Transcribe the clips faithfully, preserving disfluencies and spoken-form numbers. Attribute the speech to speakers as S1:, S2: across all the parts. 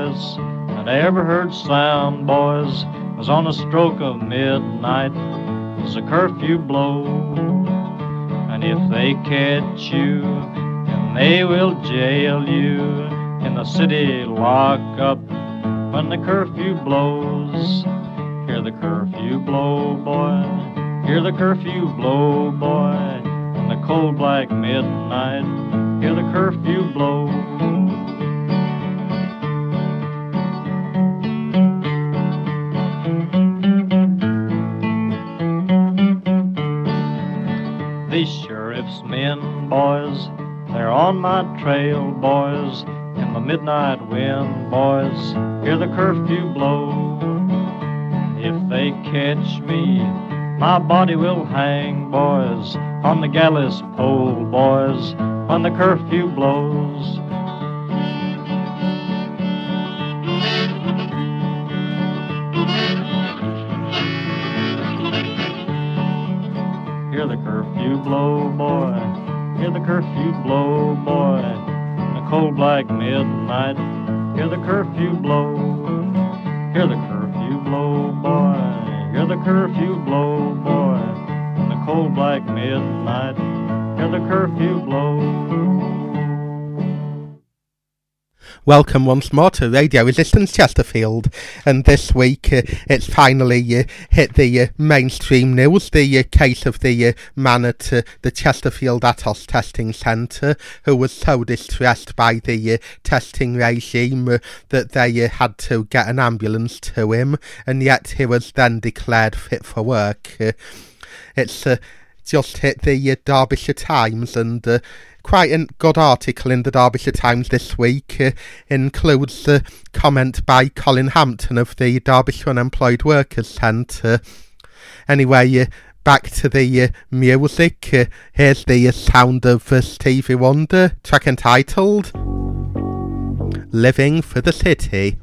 S1: boys, that ever heard sound, boys, was on the stroke of midnight as the curfew blows. And if they catch you, and they will jail you in the city lockup when the curfew blows. Hear the curfew blow, boy, hear the curfew blow, boy, in the cold black midnight, hear the curfew blow. These sheriff's men, boys, they're on my trail, boys, in the midnight wind, boys, hear the curfew blow. If they catch me, my body will hang, boys, on the gallows pole, boys, when the curfew blows. Hear the curfew blow, boy, hear the curfew blow, boy, in the cold black midnight, hear the curfew blow, hear the curfew blow, boy, hear the curfew blow, boy, in the cold black midnight, hear the curfew blow.
S2: Welcome once more to Radio Resistance Chesterfield, and this week uh, it's finally uh, hit the uh, mainstream news, the uh, case of the uh, man at uh, the Chesterfield Atos Testing Centre who was so distressed by the uh, testing regime uh, that they uh, had to get an ambulance to him, and yet he was then declared fit for work. Uh, it's uh, just hit the uh, Derbyshire Times, and uh, quite a good article in the Derbyshire Times this week uh, includes a comment by Colin Hampton of the Derbyshire Unemployed Workers Centre. Anyway, uh, back to the uh, music. Uh, here's the uh, sound of uh, Stevie Wonder, track entitled Living for the City.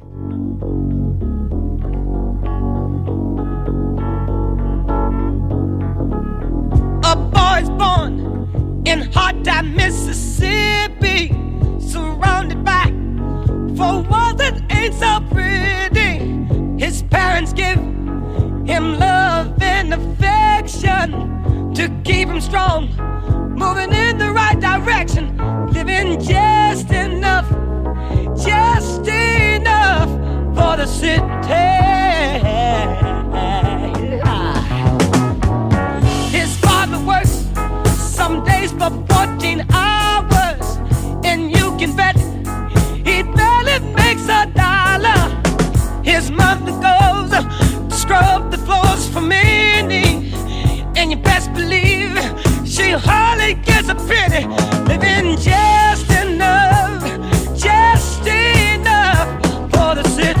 S3: A boy's born in hot time Mississippi, surrounded by four walls that ain't so pretty. His parents give him love and affection to keep him strong, moving in the right direction, living just enough, just enough for the city. His father works some days for fourteen hours, and you can bet he barely makes a dollar. His mother goes to scrub the floors for many, and you best believe she hardly gets a penny, living just enough, just enough for the city.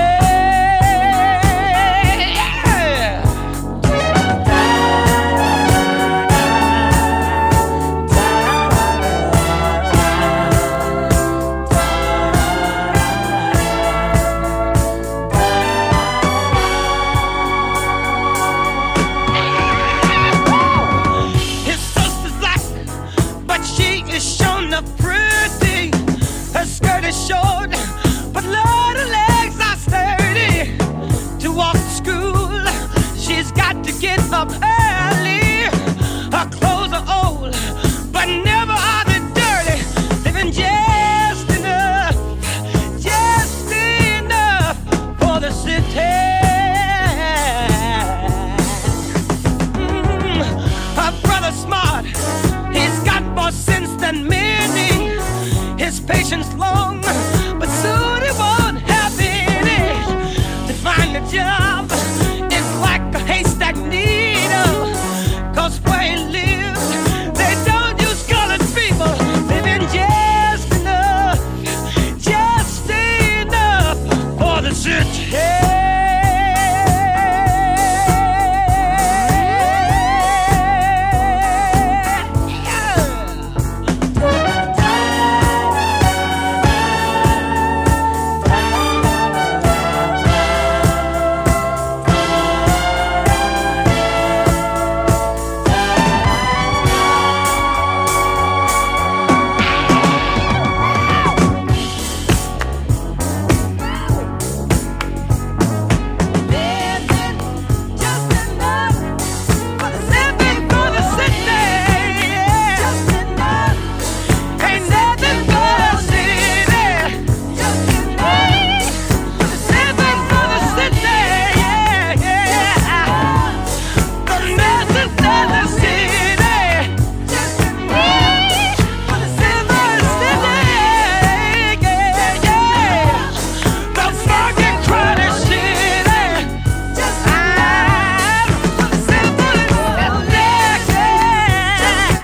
S3: Short, but Lord, her legs are sturdy. To walk to school, she's got to get up early. Her clothes are old, but never are they dirty. Living just enough, just enough for the city. Mm, her brother's smart, he's got more sense than many. His patience long, but soon he won't have any. To find a job is like a haystack needle, 'cause where he lives, they don't use colored people. Living just enough, just enough for the city.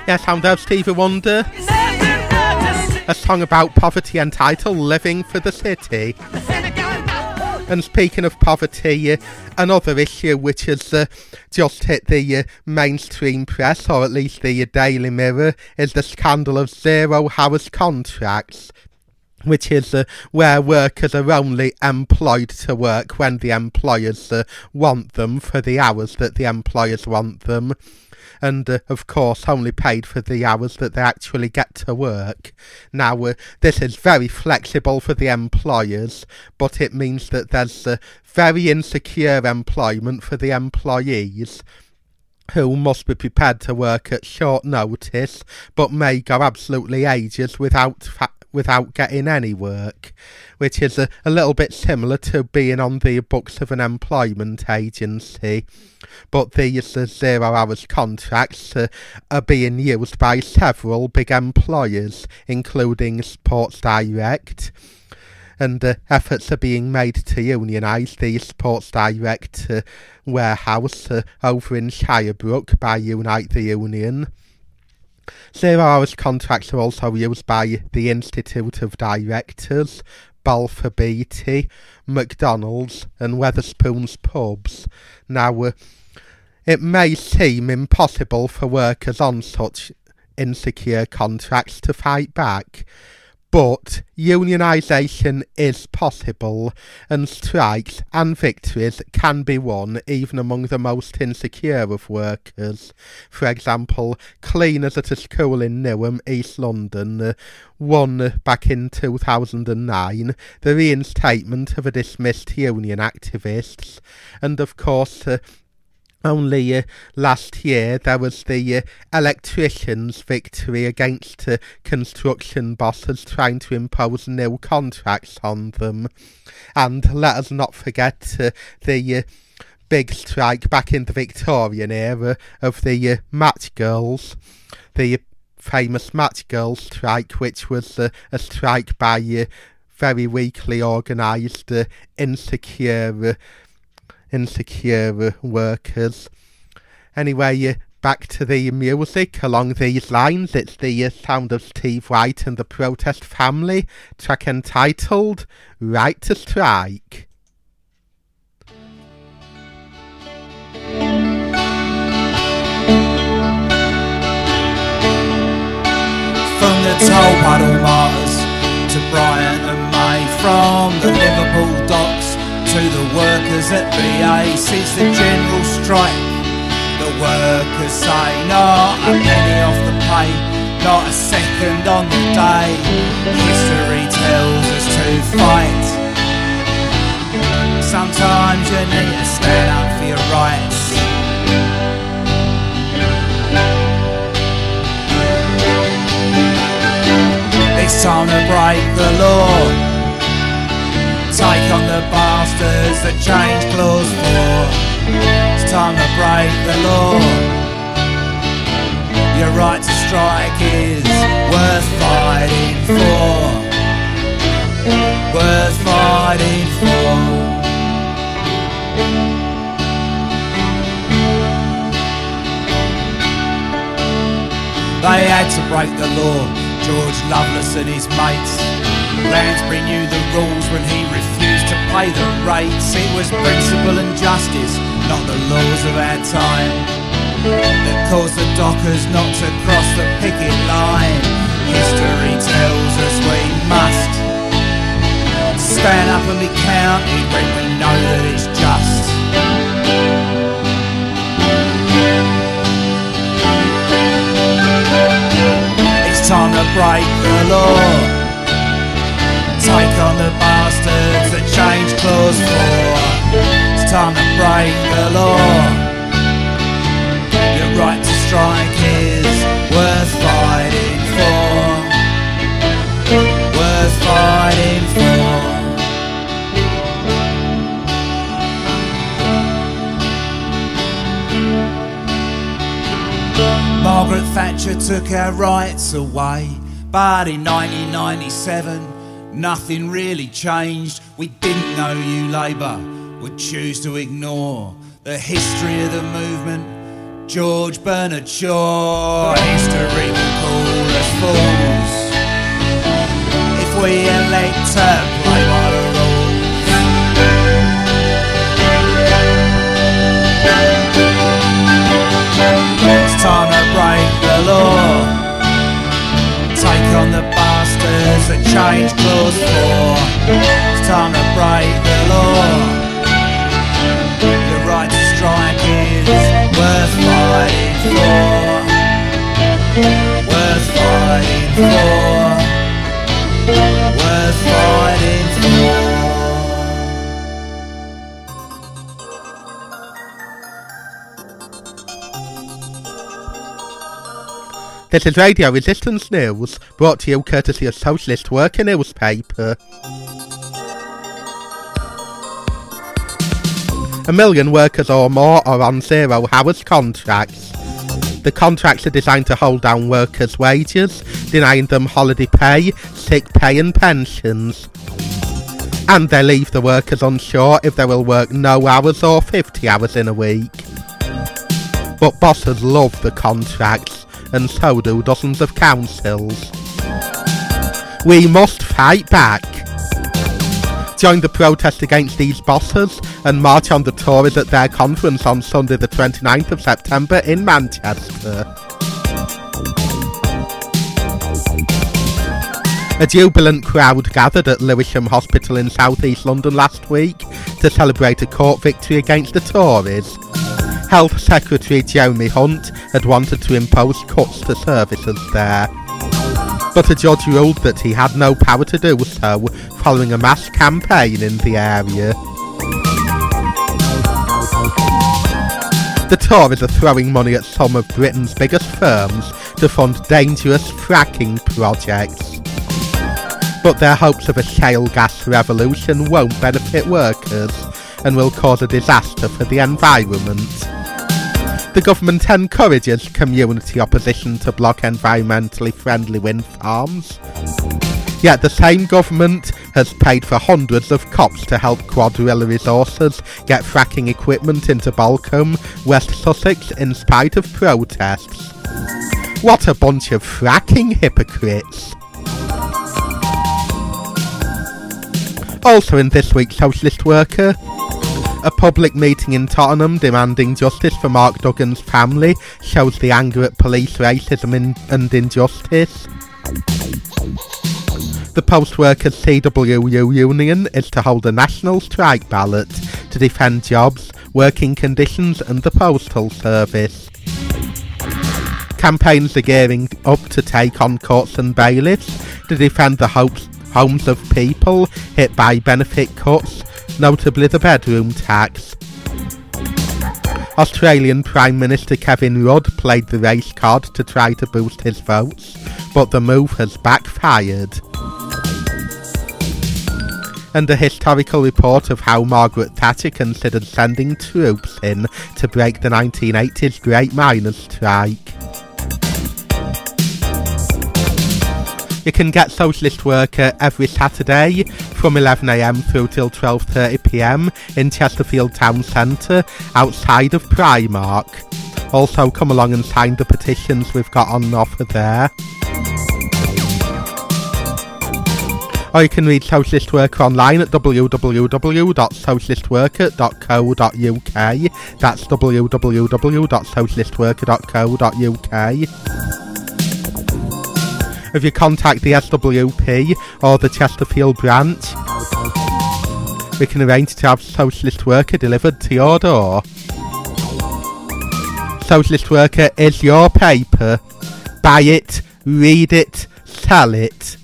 S2: Yes, I'm there, Stevie Wonder. A song about poverty entitled Living for the City. And speaking of poverty, uh, another issue which has uh, just hit the uh, mainstream press, or at least the uh, Daily Mirror, is the scandal of zero-hours contracts, which is uh, where workers are only employed to work when the employers uh, want them for the hours that the employers want them. And, uh, of course, only paid for the hours that they actually get to work. Now, uh, this is very flexible for the employers, but it means that there's uh, very insecure employment for the employees, who must be prepared to work at short notice, but may go absolutely ages without fa- without getting any work, which is a, a little bit similar to being on the books of an employment agency. But these uh, zero-hours contracts uh, are being used by several big employers, including Sports Direct, and uh, efforts are being made to unionise the Sports Direct uh, warehouse uh, over in Shirebrook by Unite the Union. Zero-hours contracts are also used by the Institute of Directors, Balfour Beatty, McDonald's and Wetherspoons pubs. Now, uh, it may seem impossible for workers on such insecure contracts to fight back, but unionisation is possible, and strikes and victories can be won even among the most insecure of workers. For example, cleaners at a school in Newham, East London, uh, won uh, back in two thousand nine the reinstatement of a dismissed union activists, and of course uh, Only uh, last year there was the uh, electricians' victory against uh, construction bosses trying to impose new contracts on them. And let us not forget uh, the uh, big strike back in the Victorian era of the uh, match girls, the uh, famous match girl strike, which was uh, a strike by uh, very weakly organised, uh, insecure uh, insecure workers. Anyway, uh, back to the music along these lines. It's the uh, sound of Steve White and the Protest Family, track entitled Right to Strike.
S4: From the Toll Puddle Martyrs to Brian and May, from the Liverpool docks to the workers at B A, since the general strike, the workers say not a penny off the pay, not a second on the day. History tells us to fight. Sometimes you need to stand up for your rights. It's time to break the law. Take on the bastards that change clause four. It's time to break the law. Your right to strike is worth fighting for. Worth fighting for. They had to break the law. George Lovelace and his mates. Lansbury knew the rules when he refused to pay the rates. It was principle and justice, not the laws of our time, that caused the dockers not to cross the picket line. History tells us we must stand up and be counted when we know that it's just. It's time to break the law. Take on the bastards that change clause four. It's time to break the law. Your right to strike is worth fighting for. Worth fighting for. Margaret Thatcher took our rights away, but in nineteen ninety-seven nothing really changed. We didn't know you, Labour, would choose to ignore the history of the movement, George Bernard Shaw, history will call us fools if we elect to play by the rules. It's time to break the law, take on the bastards that change clause four. It's time to break the law. The right to strike is worth fighting for, worth fighting for, worth fighting for.
S2: This is Radio Resistance News, brought to you courtesy of Socialist Worker newspaper. A million workers or more are on zero hours contracts. The contracts are designed to hold down workers' wages, denying them holiday pay, sick pay and pensions. And they leave the workers unsure if they will work no hours or fifty hours in a week. But bosses love the contracts, and so do dozens of councils. We must fight back. Join the protest against these bosses and march on the Tories at their conference on Sunday the twenty-ninth of September in Manchester. A jubilant crowd gathered at Lewisham Hospital in South East London last week to celebrate a court victory against the Tories. Health Secretary Jeremy Hunt had wanted to impose cuts to services there, but a judge ruled that he had no power to do so following a mass campaign in the area. The Tories are throwing money at some of Britain's biggest firms to fund dangerous fracking projects. But their hopes of a shale gas revolution won't benefit workers and will cause a disaster for the environment. The government encourages community opposition to block environmentally friendly wind farms. Yet the same government has paid for hundreds of cops to help Quadrilla Resources get fracking equipment into Balcombe, West Sussex, in spite of protests. What a bunch of fracking hypocrites! Also in this week's Socialist Worker, a public meeting in Tottenham demanding justice for Mark Duggan's family shows the anger at police racism in, and injustice. The Post Workers C W U union is to hold a national strike ballot to defend jobs, working conditions and the postal service. Campaigns are gearing up to take on courts and bailiffs to defend the hopes, homes of people hit by benefit cuts, notably the bedroom tax. Australian Prime Minister Kevin Rudd played the race card to try to boost his votes, but the move has backfired. And a historical report of how Margaret Thatcher considered sending troops in to break the nineteen eighties Great Miners' Strike. You can get Socialist Worker every Saturday from eleven a m through till twelve thirty p m in Chesterfield Town Centre, outside of Primark. Also come along and sign the petitions we've got on offer there. Or you can read Socialist Worker online at w w w dot socialist worker dot co dot u k. That's w w w dot socialist worker dot co dot u k. If you contact the S W P or the Chesterfield branch, we can arrange to have Socialist Worker delivered to your door. Socialist Worker is your paper. Buy it, read it, sell it.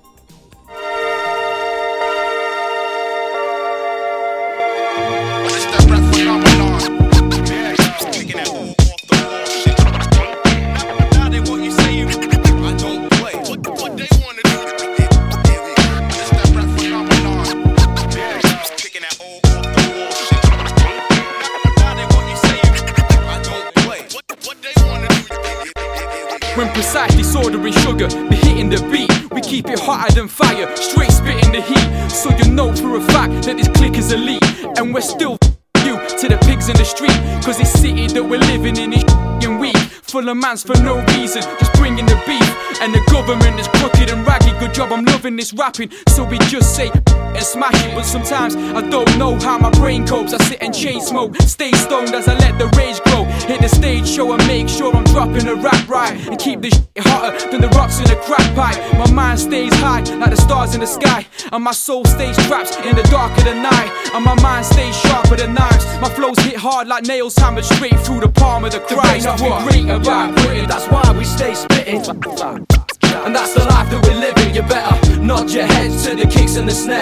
S5: When precisely soldering sugar, be hitting the beat. We keep it hotter than fire, straight spitting the heat. So you know for a fact that this clique is elite. And we're still you, to the pigs in the street. Cause this city that we're living in is and weak, full of mans for no reason, just bringing the beef. And the government is crooked and raggy. Good job, I'm loving this rapping. So we just say and smash it. But sometimes I don't know how my brain copes. I sit and chain smoke, stay stoned as I let the rage grow. Hit the stage show and make sure I'm dropping a rap right, and keep this shit hotter than the rocks in a crack pipe. My mind stays high like the stars in the sky, and my soul stays trapped in the dark of the night. And my mind stays sharper than knives. My flows hit hard like nails hammered straight through the palm of the Christ. Nothing great about Britain, that's why we stay spitting. And that's the life that we're living. You better nod your heads to the kicks and the snare.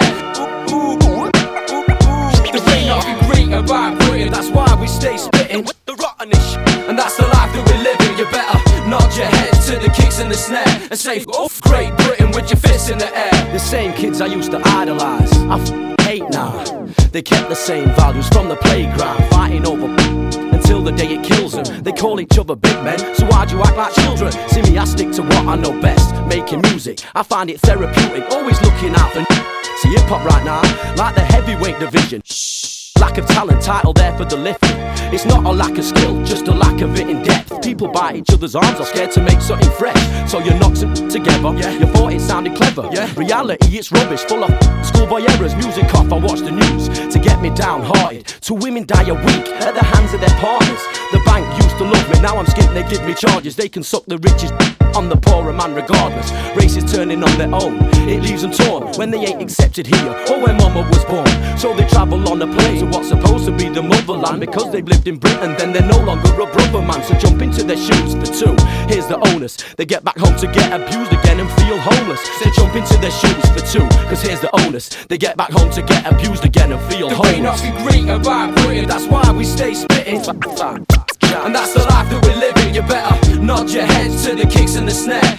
S5: There ain't nothing great about Britain, that's why we stay spitting the rottenish. And that's the life that we're living. You better nod your heads to the kicks and the snare and say, oh, Great Britain with your fists in the air.
S6: The same kids I used to idolise, I f- hate now. They kept the same values from the playground, fighting over until the day it kills them. They call each other big men, so why'd you act like children? See me, I stick to what I know best, making music. I find it therapeutic, always looking out for see hip-hop right now, like the heavyweight division. Lack of talent, title there for the lifting. It's not a lack of skill, just a lack of it in depth. People bite each other's arms, are scared to make something fresh. So you knock some together, yeah. You thought it sounded clever, yeah. Reality, it's rubbish, full of schoolboy errors. Music off, I watch the news to get me downhearted. Two women die a week at the hands of their partners. The bank used to love me, now I'm skint, they give me charges. They can suck the richest on the poorer man regardless. Races turning on their own, it leaves them torn when they ain't accepted here or when mama was born. So they travel on a plane to what's supposed to be the motherland. Because they've lived in Britain, then they're no longer a brother man. So jump into their shoes for two, here's the onus. They get back home to get abused again and feel homeless. So jump into their shoes for two, cause here's the onus. They get back home to get abused again and feel homeless.
S5: There ain't nothing great about Britain,
S6: that's why we stay spitting. And that's the life that we're living. You better nod your heads to the kicks and the snare.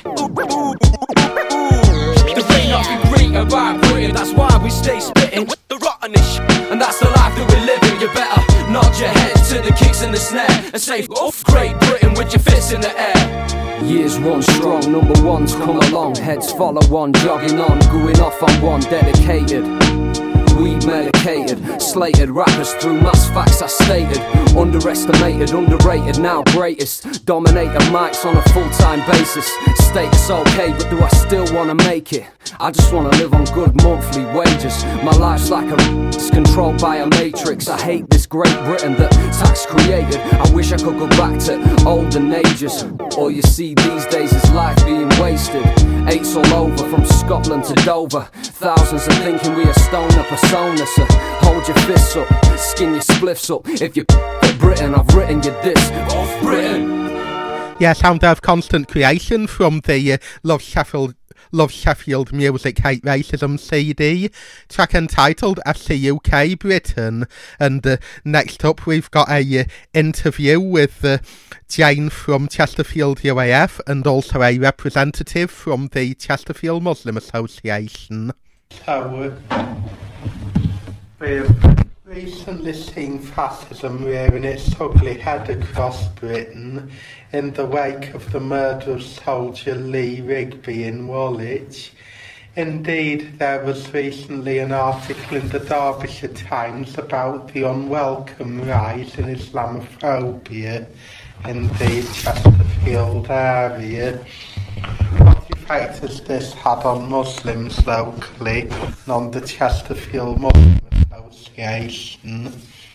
S5: There ain't nothing great about Britain,
S6: that's why we stay spitting the rottenish. And that's the life that we're living. You better nod your heads to the kicks and the snare and say, oh, Great Britain with your fists in the air.
S7: Years run strong, number ones come along. Heads follow one, jogging on, going off on one, dedicated. Weed medicated, slated rappers through mass facts I stated. Underestimated, underrated, now greatest. Dominator mics on a full-time basis. Status okay, but do I still wanna make it? I just wanna live on good monthly wages. My life's like a it's controlled by a matrix. I hate this Great Britain that tax created. I wish I could go back to olden ages. All you see these days is life being wasted. Eights all over from Scotland to Dover. Thousands are thinking we are stoner persona. So hold your fists up, skin your spliffs up. If you f*** Britain, I've written you this. Off Britain.
S2: Yeah, sound of constant creation from the uh, Love Sheffield Love Sheffield Music Hate Racism C D, track entitled S C U K Britain. And uh, next up we've got a uh, interview with uh, Jane from Chesterfield U A F and also a representative from the Chesterfield Muslim Association. So, uh, we've recently seen fascism rearing its ugly head across Britain in the wake of the murder of soldier Lee Rigby in Woolwich. Indeed, there was recently an article in the Derbyshire Times about the unwelcome rise in Islamophobia in the Chesterfield area. What effect has this had on Muslims locally and on the Chesterfield Muslim Association?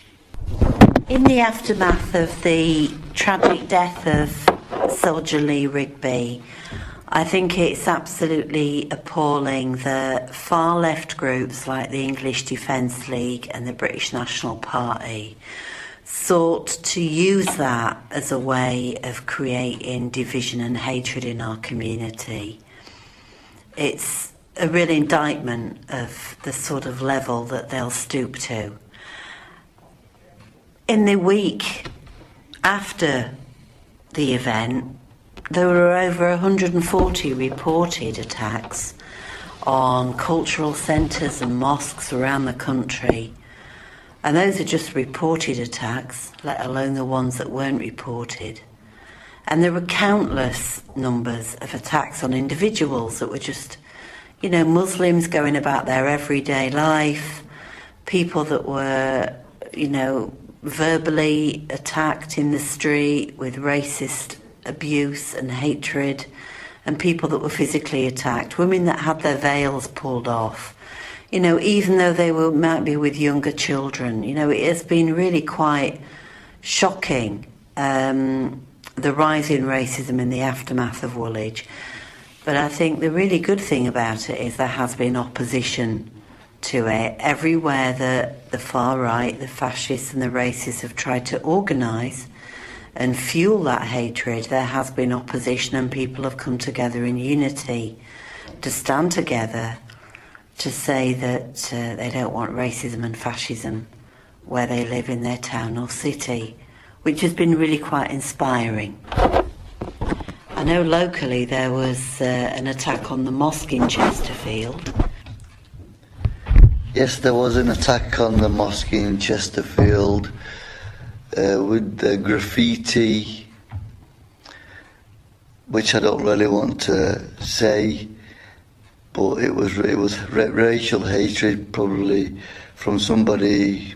S8: In the aftermath of the tragic death of soldier Lee Rigby, I think it's absolutely appalling that far left groups like the English Defence League and the British National Party sought to use that as a way of creating division and hatred in our community. It's a real indictment of the sort of level that they'll stoop to. In the week after the event, there were over one hundred forty reported attacks on cultural centres and mosques around the country. And those are just reported attacks, let alone the ones that weren't reported. And there were countless numbers of attacks on individuals that were just, you know, Muslims going about their everyday life, people that were, you know, verbally attacked in the street with racist abuse and hatred, and people that were physically attacked, women that had their veils pulled off, you know, even though they were might be with younger children. You know, it has been really quite shocking, um, the rise in racism in the aftermath of Woolwich. But I think the really good thing about it is there has been opposition to it. Everywhere that the far right, the fascists and the racists have tried to organise and fuel that hatred, there has been opposition, and people have come together in unity to stand together to say that uh, they don't want racism and fascism where they live in their town or city, which has been really quite inspiring. I know locally there was uh, an attack on the mosque in Chesterfield.
S9: Yes, there was an attack on the mosque in Chesterfield uh, with the graffiti, which I don't really want to say, but it was it was ra- racial hatred, probably from somebody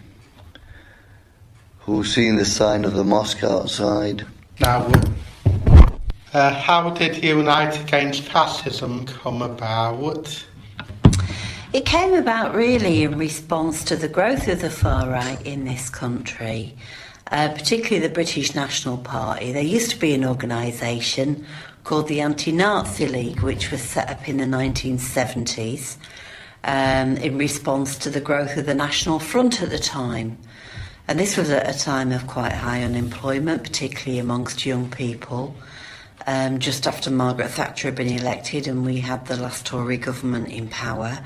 S9: who's seen the sign of the mosque outside.
S2: Now, uh, how did Unite Against Fascism come about?
S8: It came about really in response to the growth of the far right in this country, uh, particularly the British National Party. There used to be an organisation called the Anti-Nazi League, which was set up in the nineteen seventies um, in response to the growth of the National Front at the time. And this was at a time of quite high unemployment, particularly amongst young people, um, just after Margaret Thatcher had been elected and we had the last Tory government in power.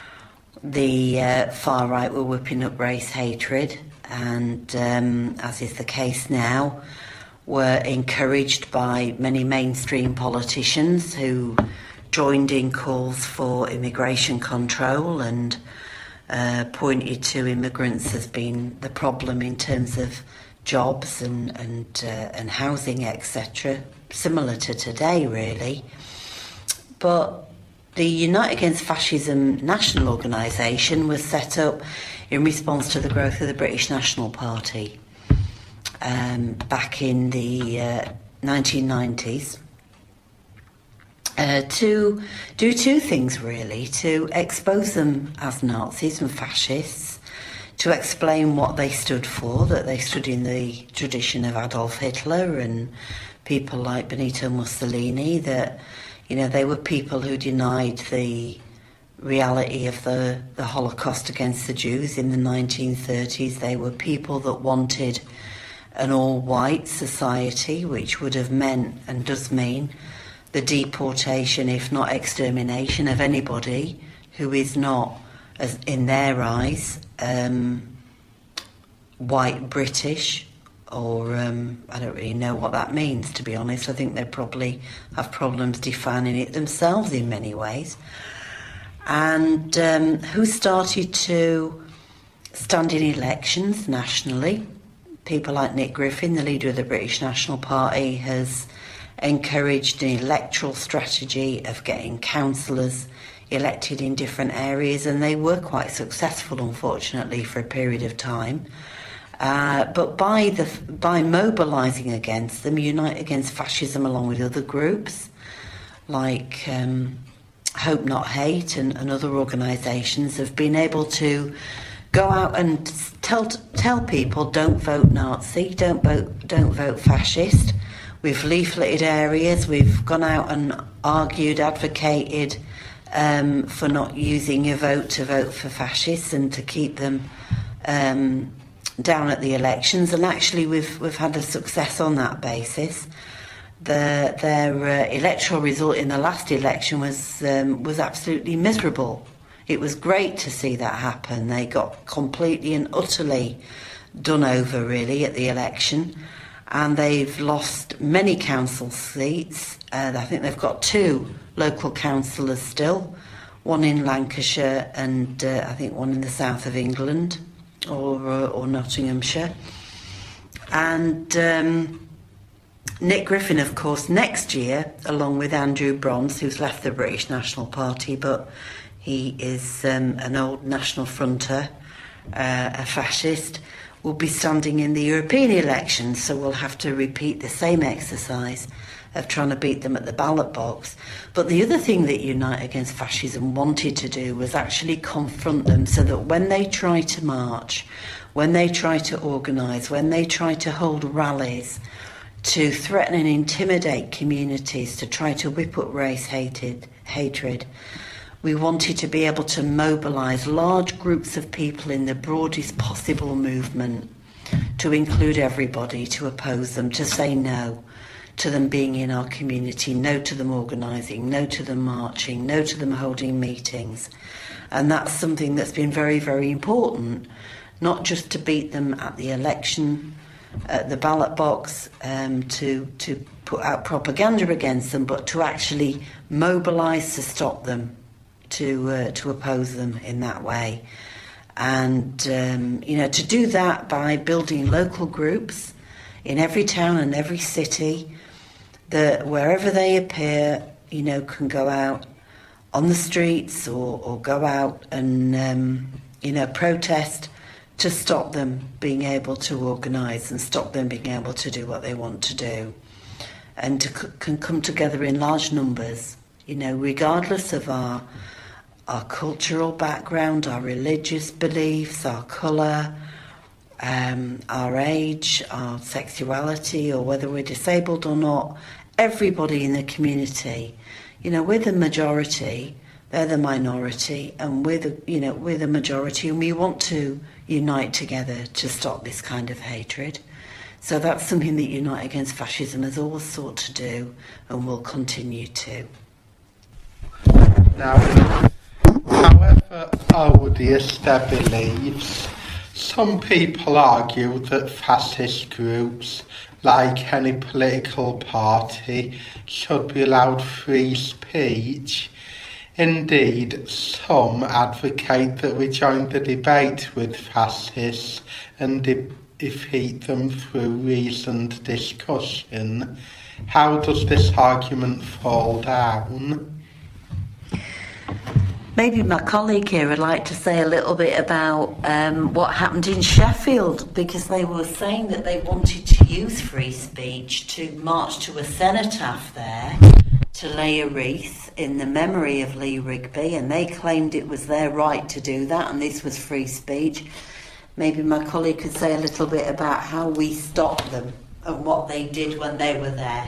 S8: The uh, far right were whipping up race hatred, and um, as is the case now, were encouraged by many mainstream politicians who joined in calls for immigration control and uh, pointed to immigrants as being the problem in terms of jobs and and, uh, and housing, et cetera. Similar to today, really. But the Unite Against Fascism national organisation was set up in response to the growth of the British National Party um, back in the uh, nineteen nineties uh, to do two things, really: to expose them as Nazis and fascists, to explain what they stood for, that they stood in the tradition of Adolf Hitler and people like Benito Mussolini, that, you know, they were people who denied the reality of the, the Holocaust against the Jews in the nineteen thirties. They were people that wanted an all-white society, which would have meant, and does mean, the deportation, if not extermination, of anybody who is not, as in their eyes, um, white British, or um, I don't really know what that means, to be honest. I think they probably have problems defining it themselves in many ways. And um, who started to stand in elections nationally. People like Nick Griffin, the leader of the British National Party, has encouraged an electoral strategy of getting councillors elected in different areas, and they were quite successful, unfortunately, for a period of time. Uh, but by the by mobilising against them, Unite Against Fascism, along with other groups like um, Hope Not Hate and, and other organisations, have been able to go out and tell tell people, don't vote Nazi, don't vote don't vote fascist. We've leafleted areas, we've gone out and argued, advocated um, for not using your vote to vote for fascists and to keep them um, down at the elections, and actually we've we've had a success on that basis. The, their uh, electoral result in the last election was um, was absolutely miserable. It was great to see that happen. They got completely and utterly done over, really, at the election, and they've lost many council seats. Uh, I think they've got two local councillors still, one in Lancashire and uh, I think one in the south of England, or uh, or Nottinghamshire. And um, Nick Griffin, of course, next year, along with Andrew Bronze, who's left the British National Party, but he is um, an old National Fronter, uh, a fascist, will be standing in the European elections, so we'll have to repeat the same exercise of trying to beat them at the ballot box. But the other thing that Unite Against Fascism wanted to do was actually confront them, so that when they try to march, when they try to organise, when they try to hold rallies to threaten and intimidate communities, to try to whip up race hated, hatred, we wanted to be able to mobilise large groups of people in the broadest possible movement to include everybody, to oppose them, to say no to them being in our community, no to them organising, no to them marching, no to them holding meetings. And that's something that's been very, very important, not just to beat them at the election, at the ballot box, um, to, to put out propaganda against them, but to actually mobilise to stop them, to uh, to oppose them in that way. And, um, you know, to do that by building local groups in every town and every city that wherever they appear, you know, can go out on the streets or, or go out and, um, you know, protest to stop them being able to organise and stop them being able to do what they want to do. And to c- can come together in large numbers, you know, regardless of our our cultural background, our religious beliefs, our colour, um, our age, our sexuality, or whether we're disabled or not. Everybody in the community, you know, we're the majority, they're the minority, and we're the, you know, we're the majority, and we want to unite together to stop this kind of hatred. So that's something that Unite Against Fascism has always sought to do and will continue to.
S2: Now, however odious their beliefs, some people argue that fascist groups, like any political party, should be allowed free speech. Indeed, some advocate that we join the debate with fascists and de- defeat them through reasoned discussion. How does this argument fall down?
S8: Maybe my colleague here would like to say a little bit about um, what happened in Sheffield, because they were saying that they wanted to use free speech to march to a cenotaph there to lay a wreath in the memory of Lee Rigby, and they claimed it was their right to do that, and this was free speech. Maybe my colleague could say a little bit about how we stopped them and what they did when they were there.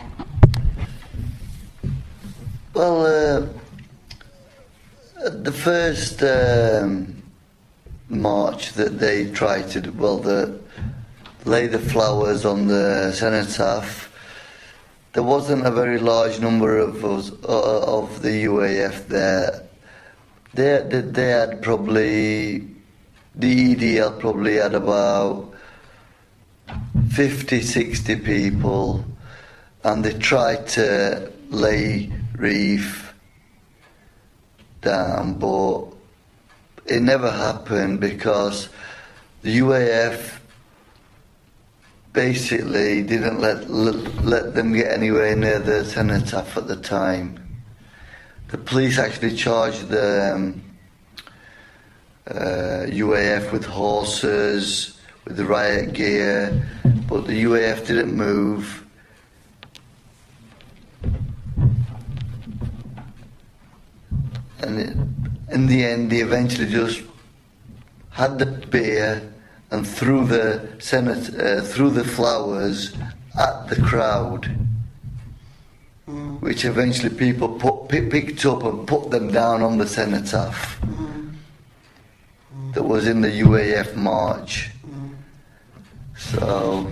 S9: Well, uh, the first um, march that they tried to, well, the, lay the flowers on the cenotaph, there wasn't a very large number of us, uh, of the U A F there. They, they, they had probably, the E D L probably had about fifty, sixty people, and they tried to lay wreath down, but it never happened because the U A F basically didn't let, let let them get anywhere near the cenotaph at the time. The police actually charged the um, uh, U A F with horses, with the riot gear, but the U A F didn't move. And it, in the end, they eventually just had the beer and threw the senate, uh, threw the flowers at the crowd, mm. which eventually people put, p- picked up and put them down on the cenotaph mm. Mm. that was in the U A F march. Mm. So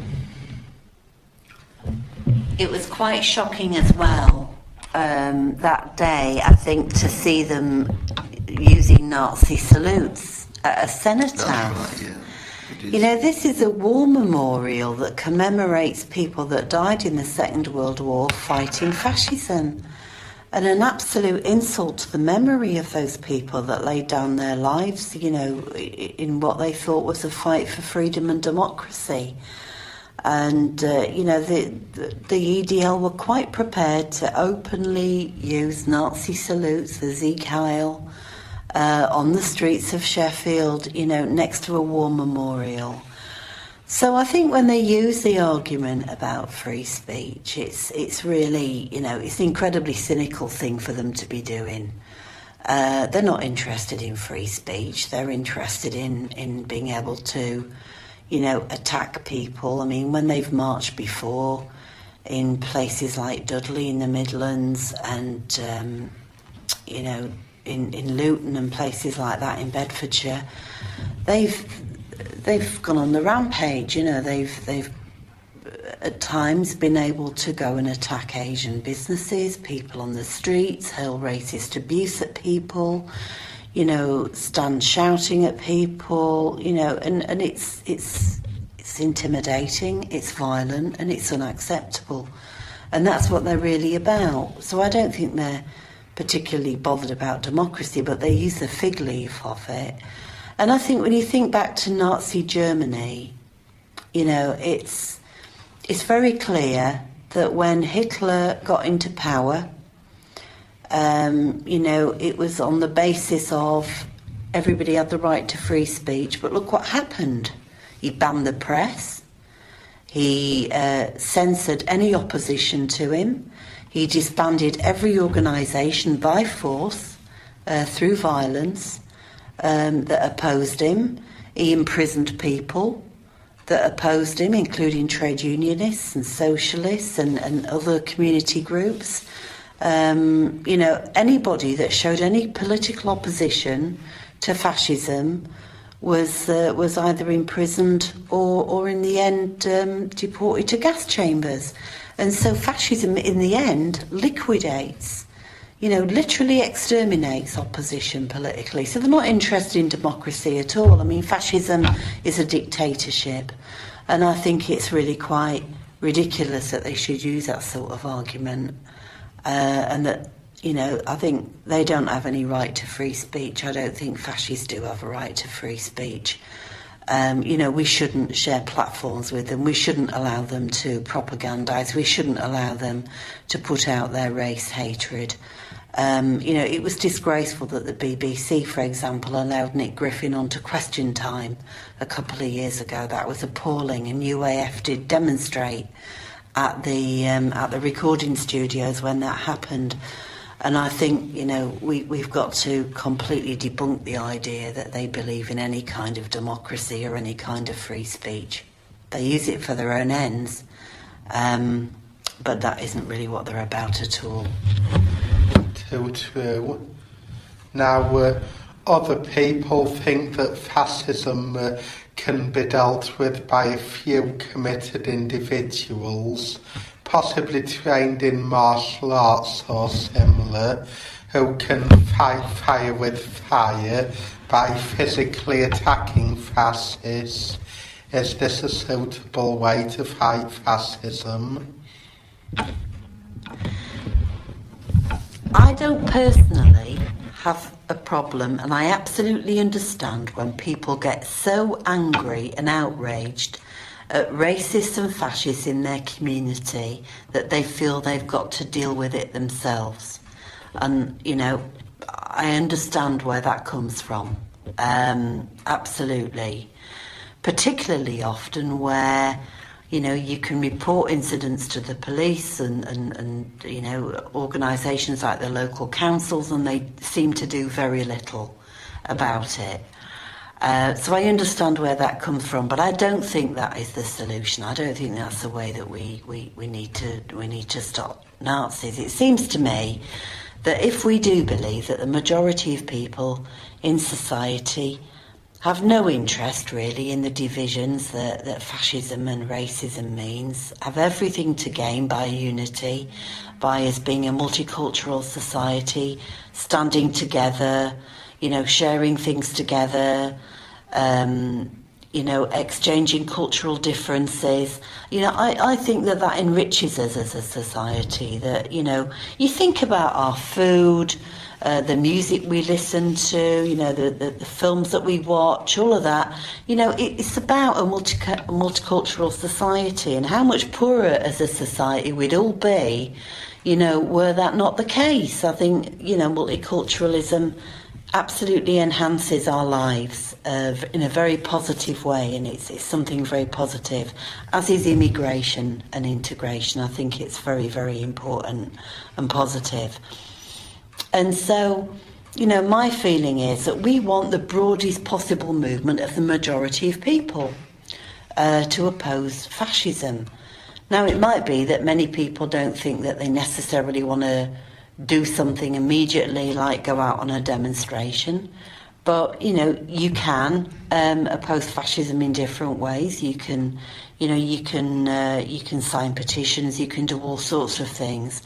S8: it was quite shocking as well um, that day, I think, to see them using Nazi salutes at a cenotaph.
S9: That's right, yeah.
S8: You know, this is a war memorial that commemorates people that died in the Second World War fighting fascism, and an absolute insult to the memory of those people that laid down their lives, you know, in what they thought was a fight for freedom and democracy. And, uh, you know, the, the, the E D L were quite prepared to openly use Nazi salutes, the Sieg Heil, uh, on the streets of Sheffield, you know, next to a war memorial. So I think when they use the argument about free speech, it's it's really, you know, it's an incredibly cynical thing for them to be doing. Uh, they're not interested in free speech. They're interested in, in being able to, you know, attack people. I mean, when they've marched before in places like Dudley in the Midlands and, um, you know, in, in Luton and places like that in Bedfordshire, they've they've gone on the rampage. You know, they've they've at times been able to go and attack Asian businesses, people on the streets, hurl racist abuse at people, you know, stand shouting at people, you know, and, and it's it's it's intimidating, it's violent, and it's unacceptable. And that's what they're really about. So I don't think they're particularly bothered about democracy, but they use the fig leaf of it. And I think when you think back to Nazi Germany, you know, it's it's very clear that when Hitler got into power, um, you know, it was on the basis of everybody had the right to free speech. But look what happened. He banned the press. He uh, censored any opposition to him. He disbanded every organisation by force uh, through violence um, that opposed him. He imprisoned people that opposed him, including trade unionists and socialists and, and other community groups. Um, you know, anybody that showed any political opposition to fascism was uh, was either imprisoned or, or in the end, um, deported to gas chambers. And so fascism, in the end, liquidates, you know, literally exterminates opposition politically. So they're not interested in democracy at all. I mean, fascism is a dictatorship. And I think it's really quite ridiculous that they should use that sort of argument. Uh, and that, you know, I think they don't have any right to free speech. I don't think fascists do have a right to free speech. Um, you know, we shouldn't share platforms with them. We shouldn't allow them to propagandise. We shouldn't allow them to put out their race hatred. Um, you know, it was disgraceful that the B B C, for example, allowed Nick Griffin onto Question Time a couple of years ago. That was appalling, and U A F did demonstrate at the um, at the recording studios when that happened. And I think, you know, we, we've got to completely debunk the idea that they believe in any kind of democracy or any kind of free speech. They use it for their own ends, um, but that isn't really what they're about at all.
S2: Too true. Now, uh, other people think that fascism uh, can be dealt with by a few committed individuals, possibly trained in martial arts or similar, who can fight fire with fire by physically attacking fascists. Is this a suitable way to fight fascism?
S8: I don't personally have a problem, and I absolutely understand when people get so angry and outraged at racists and fascists in their community that they feel they've got to deal with it themselves. And, you know, I understand where that comes from. Um, absolutely. Particularly often where, you know, you can report incidents to the police and, and, and you know, organisations like the local councils, and they seem to do very little about it. Uh, so I understand where that comes from, but I don't think that is the solution. I don't think that's the way that we, we, we need to we need to stop Nazis. It seems to me that if we do believe that the majority of people in society have no interest really in the divisions that, that fascism and racism means, have everything to gain by unity, by us being a multicultural society, standing together, you know, sharing things together, um, you know, exchanging cultural differences. You know, I, I think that that enriches us as a society. That, you know, you think about our food, uh, the music we listen to, you know, the, the, the films that we watch, all of that. You know, it, it's about a multi- multicultural society, and how much poorer as a society we'd all be, you know, were that not the case. I think, you know, multiculturalism absolutely enhances our lives uh, in a very positive way, and it's, it's something very positive, as is immigration and integration. I think it's very, very important and positive. And so, you know, my feeling is that we want the broadest possible movement of the majority of people uh, to oppose fascism. Now, it might be that many people don't think that they necessarily want to do something immediately, like go out on a demonstration. But, you know, you can um, oppose fascism in different ways. You can, you know, you can uh, you can sign petitions, you can do all sorts of things.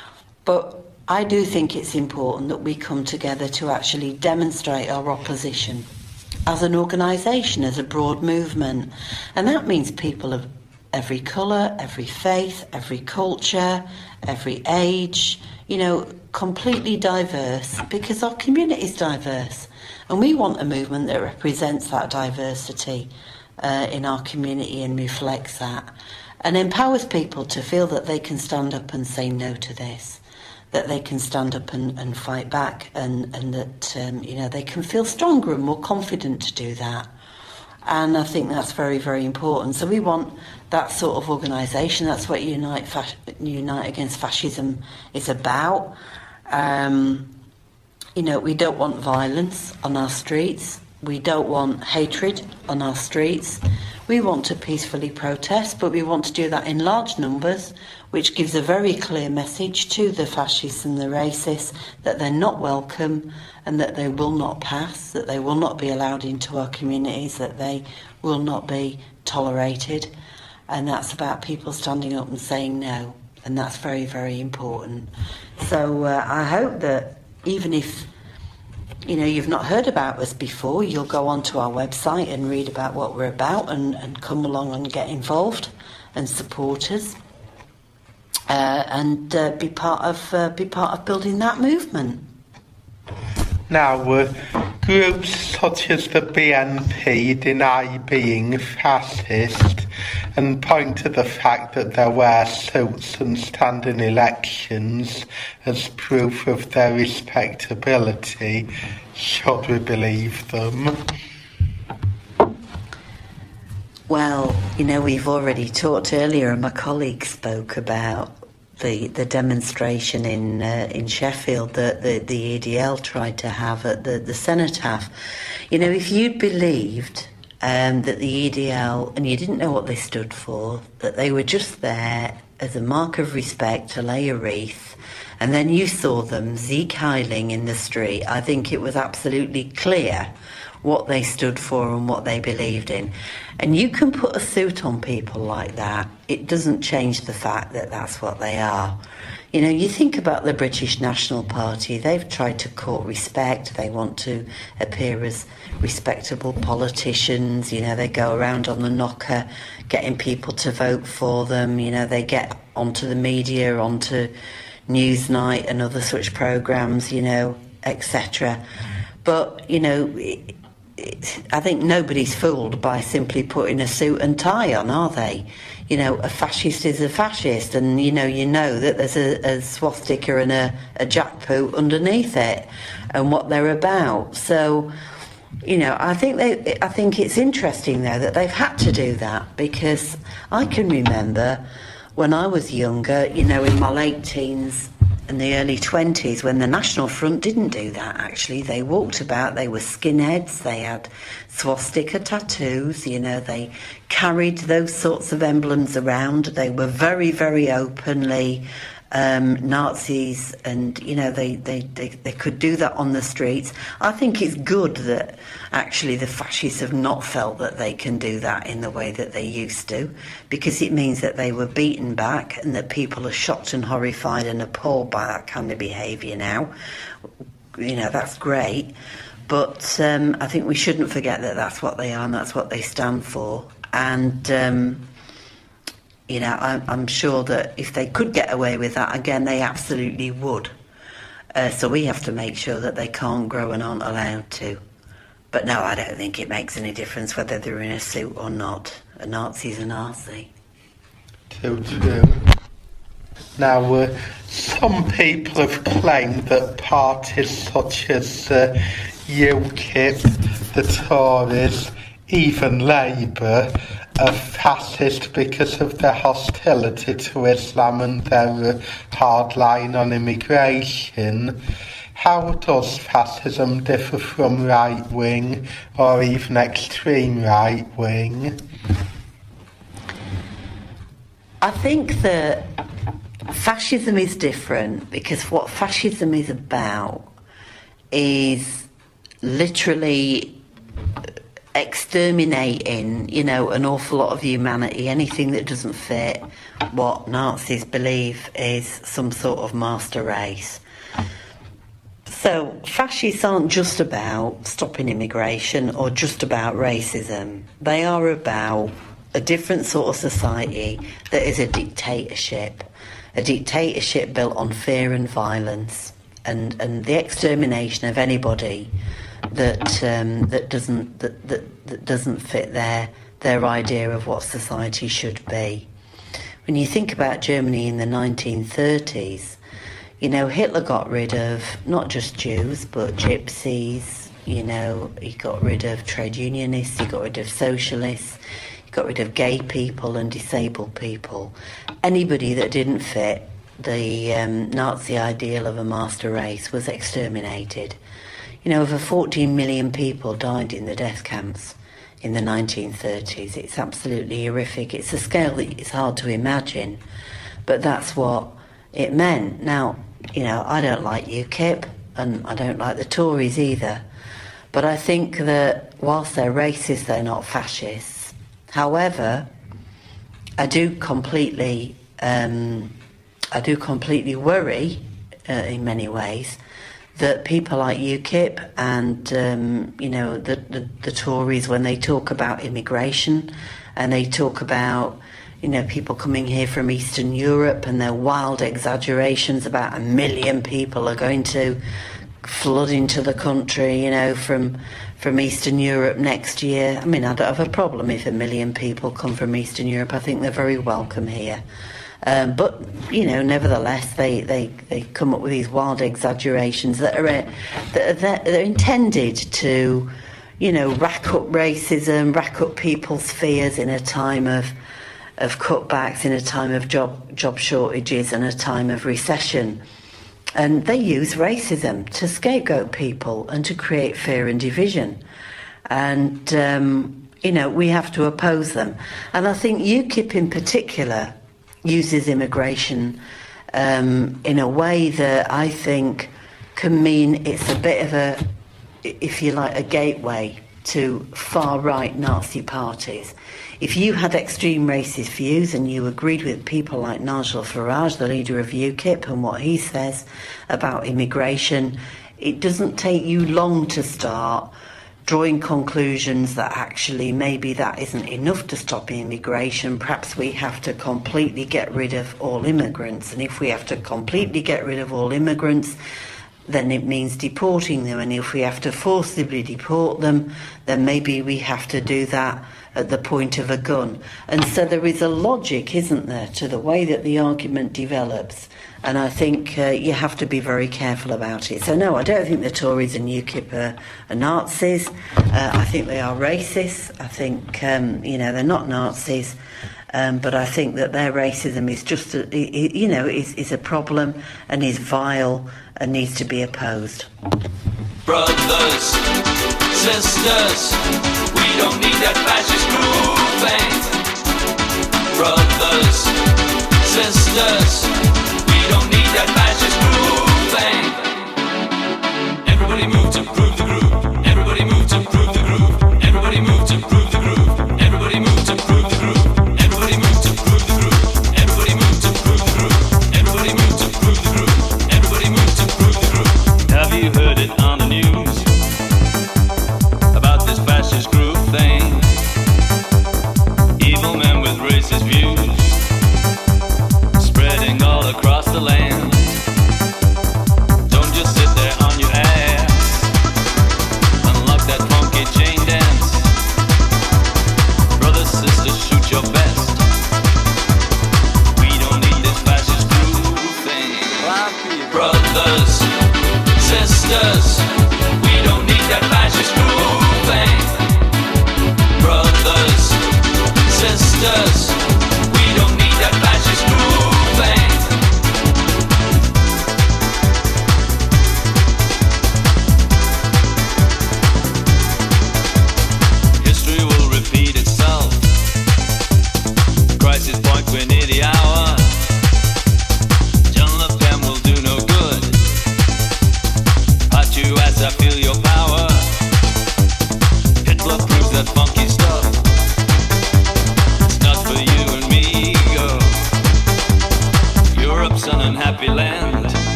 S8: But I do think it's important that we come together to actually demonstrate our opposition as an organisation, as a broad movement. And that means people of every colour, every faith, every culture, every age, you know, completely diverse, because our community is diverse. And we want a movement that represents that diversity uh, in our community and reflects that, and empowers people to feel that they can stand up and say no to this, that they can stand up and, and fight back, and, and that, um, you know, they can feel stronger and more confident to do that. And I think that's very, very important. So we want that sort of organisation. That's what Unite, Fas- Unite Against Fascism is about. Um, you know, we don't want violence on our streets. We don't want hatred on our streets. We want to peacefully protest, but we want to do that in large numbers, which gives a very clear message to the fascists and the racists that they're not welcome and that they will not pass, that they will not be allowed into our communities, that they will not be tolerated. And that's about people standing up and saying no. And that's very, very important. So uh, I hope that even if, you know, you've not heard about us before, you'll go onto our website and read about what we're about, and, and come along and get involved and support us, uh, and uh, be part of uh, be part of building that movement.
S2: Now, uh, groups such as the B N P deny being fascist and point to the fact that there were suits and standing elections as proof of their respectability. Should we believe them?
S8: Well, you know, we've already talked earlier, and my colleague spoke about the the demonstration in uh, in Sheffield that the, the E D L tried to have at the, the cenotaph. You know, if you'd believed um, that the E D L, and you didn't know what they stood for, that they were just there as a mark of respect to lay a wreath, and then you saw them Zeke Heiling in the street, I think it was absolutely clear what they stood for and what they believed in. And you can put a suit on people like that. It doesn't change the fact that that's what they are. You know, you think about the British National Party, they've tried to court respect, they want to appear as respectable politicians, you know, they go around on the knocker getting people to vote for them, you know, they get onto the media, onto Newsnight and other such programmes, you know, et cetera. But, you know, it, it, I think nobody's fooled by simply putting a suit and tie on, are they? You know, a fascist is a fascist, and, you know, you know that there's a, a swastika and a, a jackboot underneath it and what they're about. So, you know, I think they, I think it's interesting, though, that they've had to do that, because I can remember when I was younger, you know, in my late teens and the early twenties, when the National Front didn't do that, actually. They walked about, they were skinheads, they had swastika tattoos, you know, they carried those sorts of emblems around. They were very, very openly um, Nazis, and, you know, they, they, they, they could do that on the streets. I think it's good that actually the fascists have not felt that they can do that in the way that they used to, because it means that they were beaten back and that people are shocked and horrified and appalled by that kind of behaviour now. You know, that's great. But um, I think we shouldn't forget that that's what they are and that's what they stand for. And, um, you know, I'm, I'm sure that if they could get away with that, again, they absolutely would. Uh, so we have to make sure that they can't grow and aren't allowed to. But no, I don't think it makes any difference whether they're in a suit or not. A Nazi's a Nazi.
S2: True, true. Now, uh, some people have claimed that parties such as uh, UKIP, the Tories, even Labour are fascist because of their hostility to Islam and their hard line on immigration. How does fascism differ from right-wing or even extreme right-wing?
S8: I think that fascism is different because what fascism is about is literally exterminating, you know, an awful lot of humanity, anything that doesn't fit what Nazis believe is some sort of master race. So fascists aren't just about stopping immigration or just about racism. They are about a different sort of society that is a dictatorship, a dictatorship built on fear and violence and, and the extermination of anybody that um, that doesn't that, that, that doesn't fit their their idea of what society should be. When you think about Germany in the nineteen thirties, you know, Hitler got rid of not just Jews but gypsies. You know, he got rid of trade unionists, he got rid of socialists, he got rid of gay people and disabled people. Anybody that didn't fit the um, Nazi ideal of a master race was exterminated. You know, over fourteen million people died in the death camps in the nineteen thirties. It's absolutely horrific. It's a scale that it's hard to imagine, but that's what it meant. Now, you know, I don't like UKIP, and I don't like the Tories either, but I think that whilst they're racist, they're not fascists. However, I do completely, um, I do completely worry, uh, in many ways, that people like UKIP and, um, you know, the, the, the Tories, when they talk about immigration and they talk about, you know, people coming here from Eastern Europe and their wild exaggerations about a million people are going to flood into the country, you know, from from Eastern Europe next year. I mean, I don't have a problem if a million people come from Eastern Europe. I think they're very welcome here. Um, but, you know, nevertheless, they, they, they come up with these wild exaggerations that are, uh, that are that are intended to, you know, rack up racism, rack up people's fears in a time of of cutbacks, in a time of job job shortages and a time of recession. And they use racism to scapegoat people and to create fear and division. And, um, you know, we have to oppose them. And I think UKIP in particular uses immigration um, in a way that I think can mean it's a bit of a, if you like, a gateway to far-right Nazi parties. If you had extreme racist views and you agreed with people like Nigel Farage, the leader of UKIP, and what he says about immigration, it doesn't take you long to start drawing conclusions that actually maybe that isn't enough to stop immigration. Perhaps we have to completely get rid of all immigrants. And if we have to completely get rid of all immigrants, then it means deporting them. And if we have to forcibly deport them, then maybe we have to do that at the point of a gun. And so there is a logic, isn't there, to the way that the argument develops. And I think uh, you have to be very careful about it. So no, I don't think the Tories and UKIP are, are Nazis. Uh, I think they are racists. I think, um, you know, they're not Nazis. Um, but I think that their racism is just, a, you know, is, is a problem and is vile and needs to be opposed.
S10: Brothers, sisters, we don't need that fascist grouping. Brothers, sisters, we don't need that fascist grouping. Everybody move to improve the groove. Everybody move to improve the groove. Everybody move to improve the groove. Everybody move to improve the groove. Everybody move to improve the groove. Everybody move to improve the groove. Everybody move to improve the groove. Everybody move to improve the groove. Have you heard it on the news about this fascist group thing? Evil men with racist views spreading all across the land. Don't just sit there on your ass. Unlock that funky chain dance. Brothers, sisters, shoot your best. We don't need this fascist group thing. Brothers, sisters, we don't need that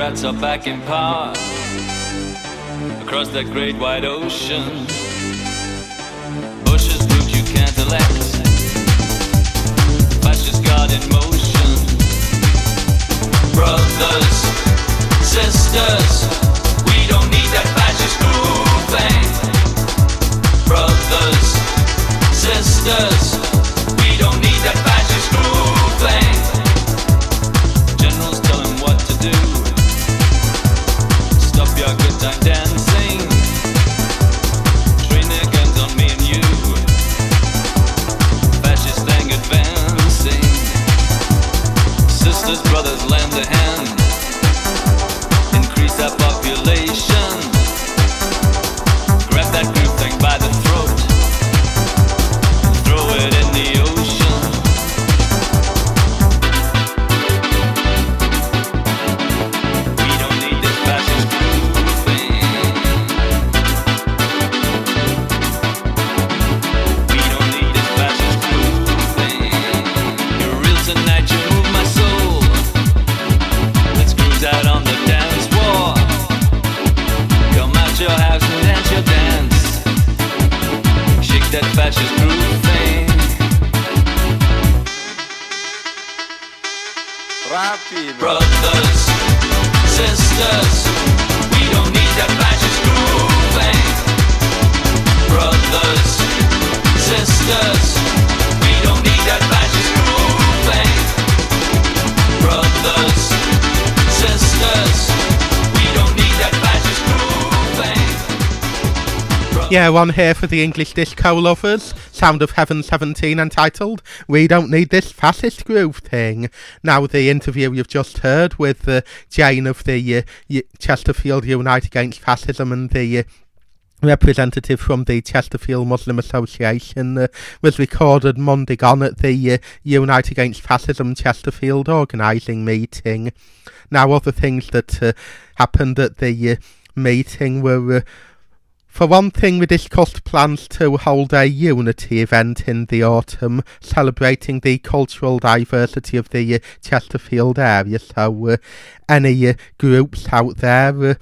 S10: Democrats are back in power across that great wide ocean. Bush's route you can't elect. Fascist God in motion. Brothers, sisters, we don't need that fascist grouping. Brothers, sisters, we don't need that fascist grouping. Generals tell him what to do. Stop your good time dancing. Train their guns on me and you. Fascist thing advancing. Sisters, brothers, lend a hand. Increase our population. Grab that group thing by the throat. Throw it in the ocean. We don't need this fascist grouping. We don't need this fascist grouping. You're real tonight, you move my soul. Let's cruise out on the dance floor. Come out your house and dance your dance. Shake that fascist groove thing. Rapido. Brothers, sisters, we don't need that fascist groove thing. Brothers, sisters, we don't need that fascist groove thing. Brothers, sisters, we don't need that fascist groove thing.
S2: Yeah, one here for the English disco lovers. Sound of Heaven seventeen entitled We Don't Need This Fascist Groove Thing. Now the interview you've just heard with uh, Jane of the uh, y- Chesterfield Unite Against Fascism and the uh, representative from the Chesterfield Muslim Association uh, was recorded Monday gone at the uh, Unite Against Fascism Chesterfield organising meeting. Now other things that uh, happened at the uh, meeting were... Uh, For one thing, we discussed plans to hold a unity event in the autumn, celebrating the cultural diversity of the uh, Chesterfield area. So, uh, any uh, groups out there, uh,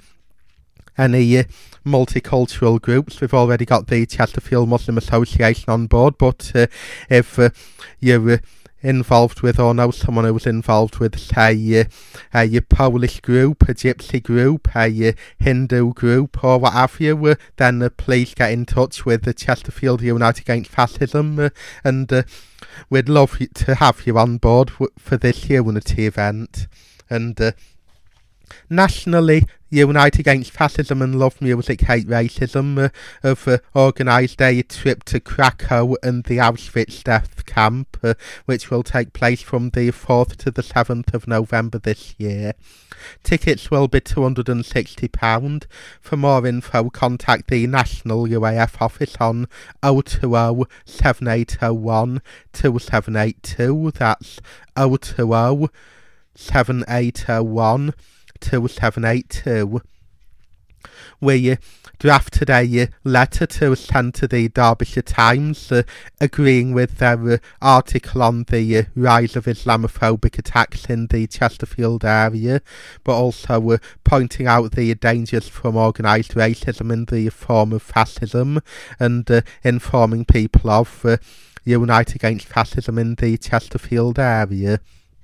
S2: any uh, multicultural groups, we've already got the Chesterfield Muslim Association on board, but uh, if uh, you're... Uh, involved with or know someone who was involved with, say, uh, a Polish group, a Gypsy group, a uh, Hindu group or what have you, uh, then uh, please get in touch with the Chesterfield Unite Against Fascism uh, and uh, we'd love to have you on board w- for this unity event. And uh, nationally, Unite Against Fascism and Love Music Hate Racism uh, have uh, organised a trip to Krakow and the Auschwitz death camp, uh, which will take place from the fourth to the seventh of November this year. Tickets will be two hundred sixty pounds. For more info, contact the National U A F office on oh two oh, seven eight oh one, two seven eight two. That's oh two oh, seven eight oh one, two seven eight two. We uh, drafted a uh, letter to send to the Derbyshire Times uh, agreeing with their uh, article on the uh, rise of Islamophobic attacks in the Chesterfield area, but also uh, pointing out the dangers from organised racism in the form of fascism and uh, informing people of uh, Unite Against Fascism in the Chesterfield area.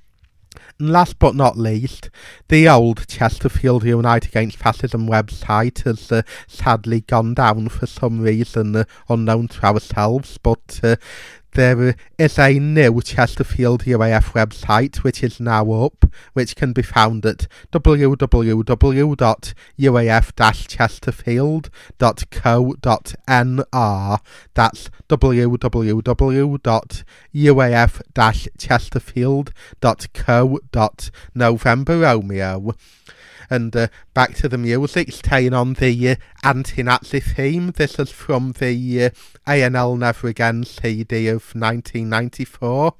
S2: And last but not least, the old Chesterfield Unite Against Fascism website has uh, sadly gone down for some reason uh, unknown to ourselves, but uh, there is a new Chesterfield U A F website which is now up, which can be found at w w w dot u a f dash chesterfield dot co dot n r. That's w w w dot u a f dash chesterfield dot co dot November Romeo. And uh, back to the music, staying on the uh, anti-Nazi theme. This is from the uh, A N L Never Again C D of nineteen ninety-four.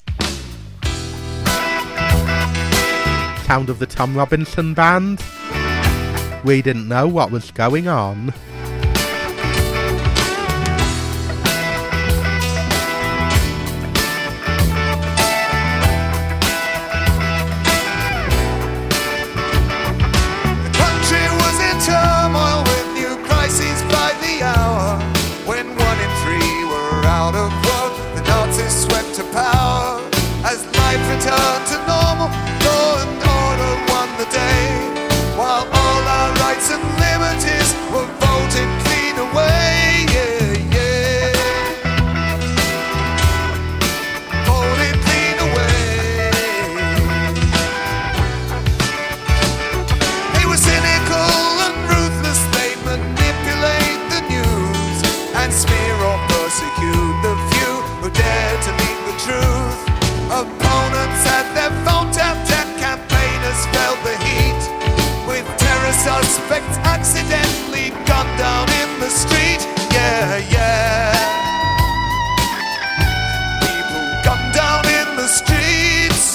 S2: Sound of the Tom Robinson Band. We didn't know what was going on.
S11: life returned to normal. Law and order won the day, while all our rights and liberties were voted clean away. Yeah, yeah. Voted clean away. They were cynical and ruthless. They manipulate the news and smear or persecute the few who dare to leak the truth. Opponents had their phone tapped and campaigners felt the heat, with terror suspects accidentally gunned down in the street. Yeah, yeah. People gunned down in the streets.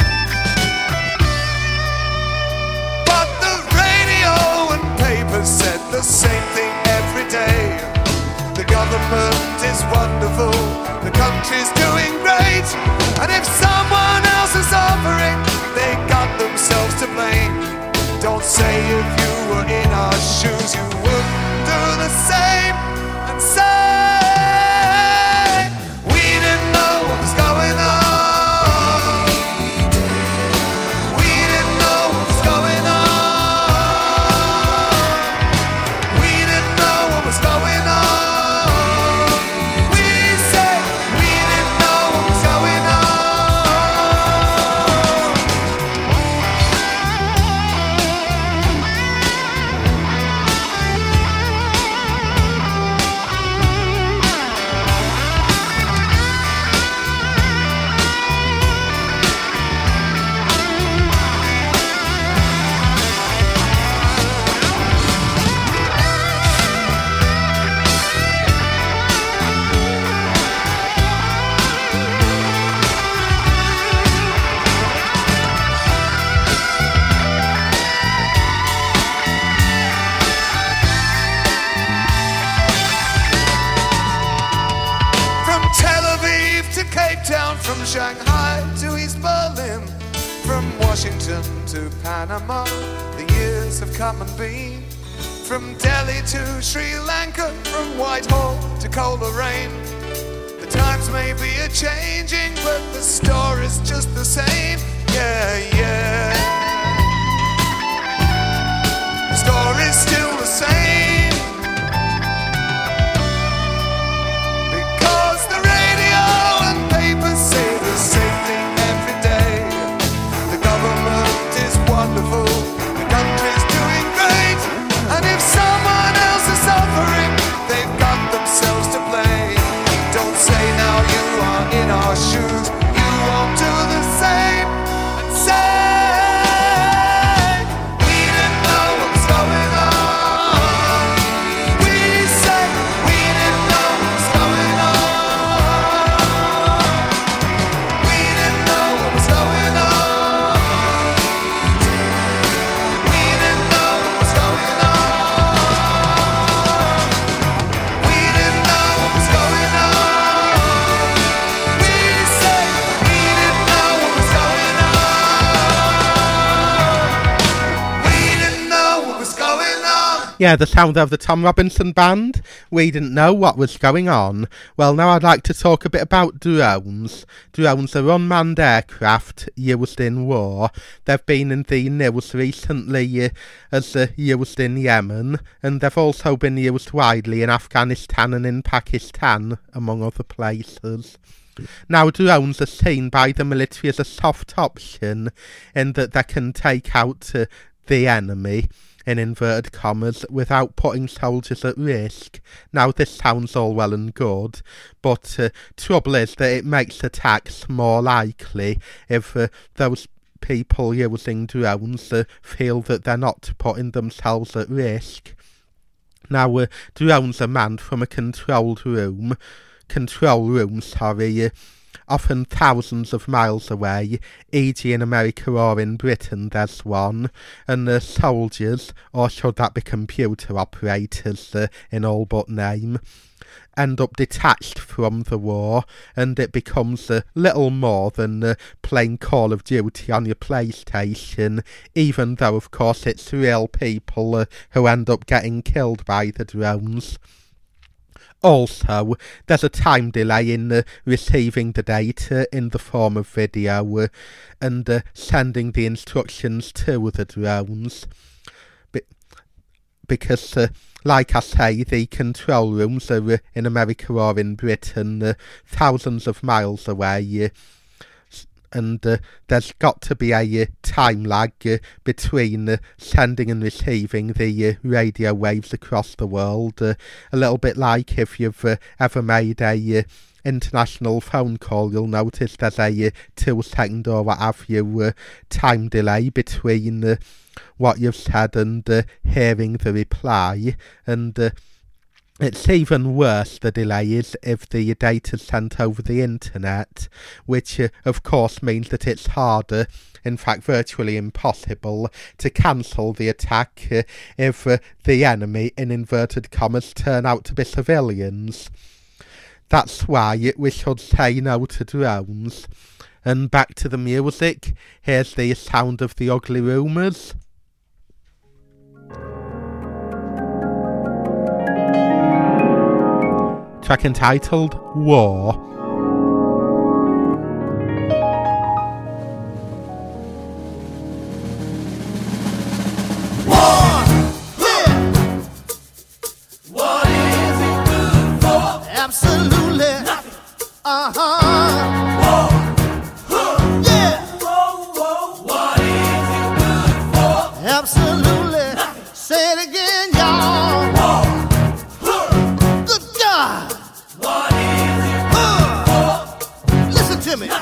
S11: But the radio and papers said the same thing every day. The government is wonderful, the country's doing great, and if someone else is suffering, they got themselves to blame. Don't say if you were in our shoes you wouldn't do the same, and say we didn't know what was going on. We didn't know what was going on. We didn't know what was going on. We said we didn't know what was going on. From Shanghai to East Berlin, from Washington to Panama, the years have come and been. From Delhi to Sri Lanka, from Whitehall to Coleraine. The times may be a-changing, but the story's just the same. Yeah, yeah. The story's still the same. Say the same thing every day. The government is wonderful, the country's doing great, and if someone else is suffering, they've got themselves to blame. Don't say now you are in our shoes, you won't do the same, and say we didn't know what was going on. We said we didn't know what was going on.
S2: Yeah, the sound of the Tom Robinson Band. We didn't know what was going on. Well, now I'd like to talk a bit about drones. Drones are unmanned aircraft used in war. They've been in the news recently uh, as uh, used in Yemen, and they've also been used widely in Afghanistan and in Pakistan, among other places. Now, drones are seen by the military as a soft option in that they can take out uh, the enemy, in inverted commas, without putting soldiers at risk. Now, this sounds all well and good, but uh, trouble is that it makes attacks more likely if uh, those people using drones uh, feel that they're not putting themselves at risk. Now, uh, drones are manned from a controlled room, control room, sorry, uh, often thousands of miles away, for example in America or in Britain there's one, and the soldiers, or should that be computer operators uh, in all but name, end up detached from the war, and it becomes a little more than uh, playing Call of Duty on your PlayStation, even though of course it's real people uh, who end up getting killed by the drones. Also, there's a time delay in uh, receiving the data in the form of video uh, and uh, sending the instructions to the drones. Be- because, uh, like I say, the control rooms are uh, in America or in Britain, uh, thousands of miles away. Uh, and uh, there's got to be a uh, time lag uh, between uh, sending and receiving the uh, radio waves across the world, uh, a little bit like if you've uh, ever made a uh, international phone call, you'll notice there's a uh, two second or what have you uh, time delay between uh, what you've said and uh, hearing the reply, and uh, it's even worse, the delay is, if the data's sent over the internet, which uh, of course means that it's harder, in fact virtually impossible, to cancel the attack uh, if uh, the enemy, in inverted commas, turn out to be civilians. That's why we should say no to drones. And back to the music, here's the sound of the ugly rumours. Track entitled War.
S12: War, yeah. What is it good for? Absolutely nothing. Uh-huh. War, huh. Yeah. Whoa, whoa. What is it good for? Absolutely nothing. Say it again, y'all. War, huh. Good God. What is it good for? Listen to me.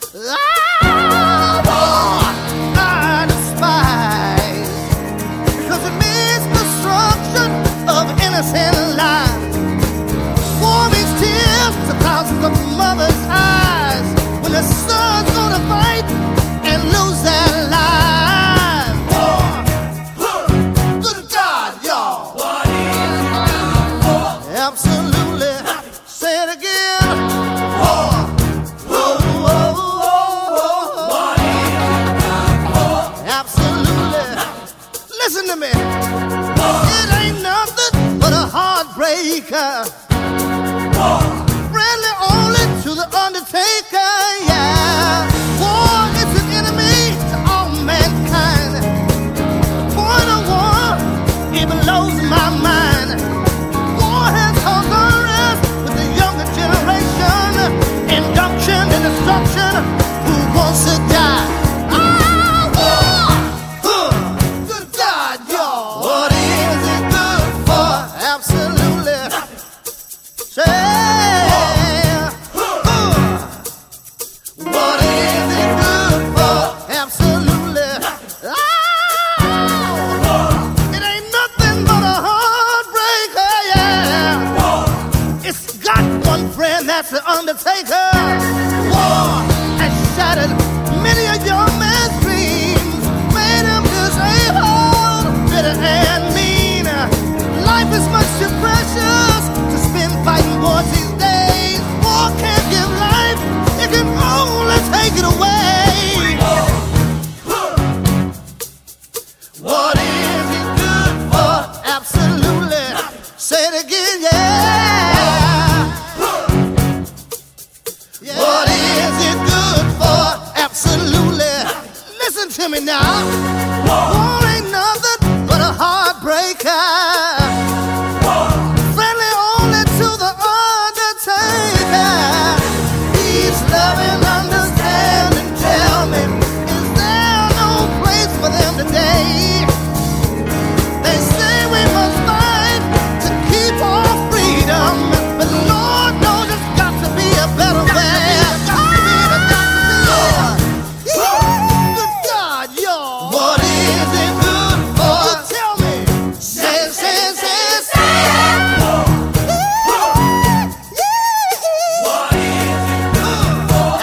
S12: Ah, war, I despise, because it means destruction of innocent lives. War means tears to thousands of mothers' eyes when the sons go to fight and lose their lives. War, good God, y'all. What is it good for? Absolutely. Say it again. War. Whoa, whoa, whoa, whoa. What is it good for? Absolutely. Listen to me. War. It ain't nothing but a heartbreaker. War. Friendly only to the undertaker, yeah. War is an enemy to all mankind. The point of war, it blows my mind. War has caused unrest with the younger generation, induction and destruction. Who wants to die? Ah, war! Huh. Good God, y'all. What is it good for? Absolutely. Say, huh. What is it good for? Absolutely. Oh, it ain't nothing but a heartbreaker, yeah. It's got one friend, that's the undertaker. War has shattered many a young man's dreams, made him disabled, bitter and mean. Life is much too precious to spend fighting wars these days. War can't give life, it can only take it away. What is it good for? Absolutely. Say it again, yeah. What is it good for? Absolutely. Listen to me now. War ain't nothing but a heartbreaker. Friendly only to the undertaker. Peace, love, and understanding. Tell me, is there no place for them today? They say we must fight to keep our freedom, but Lord knows it's got to be a better way. Good God, y'all. What is it good for? Tell me. Say, say, say, say. What is it good for?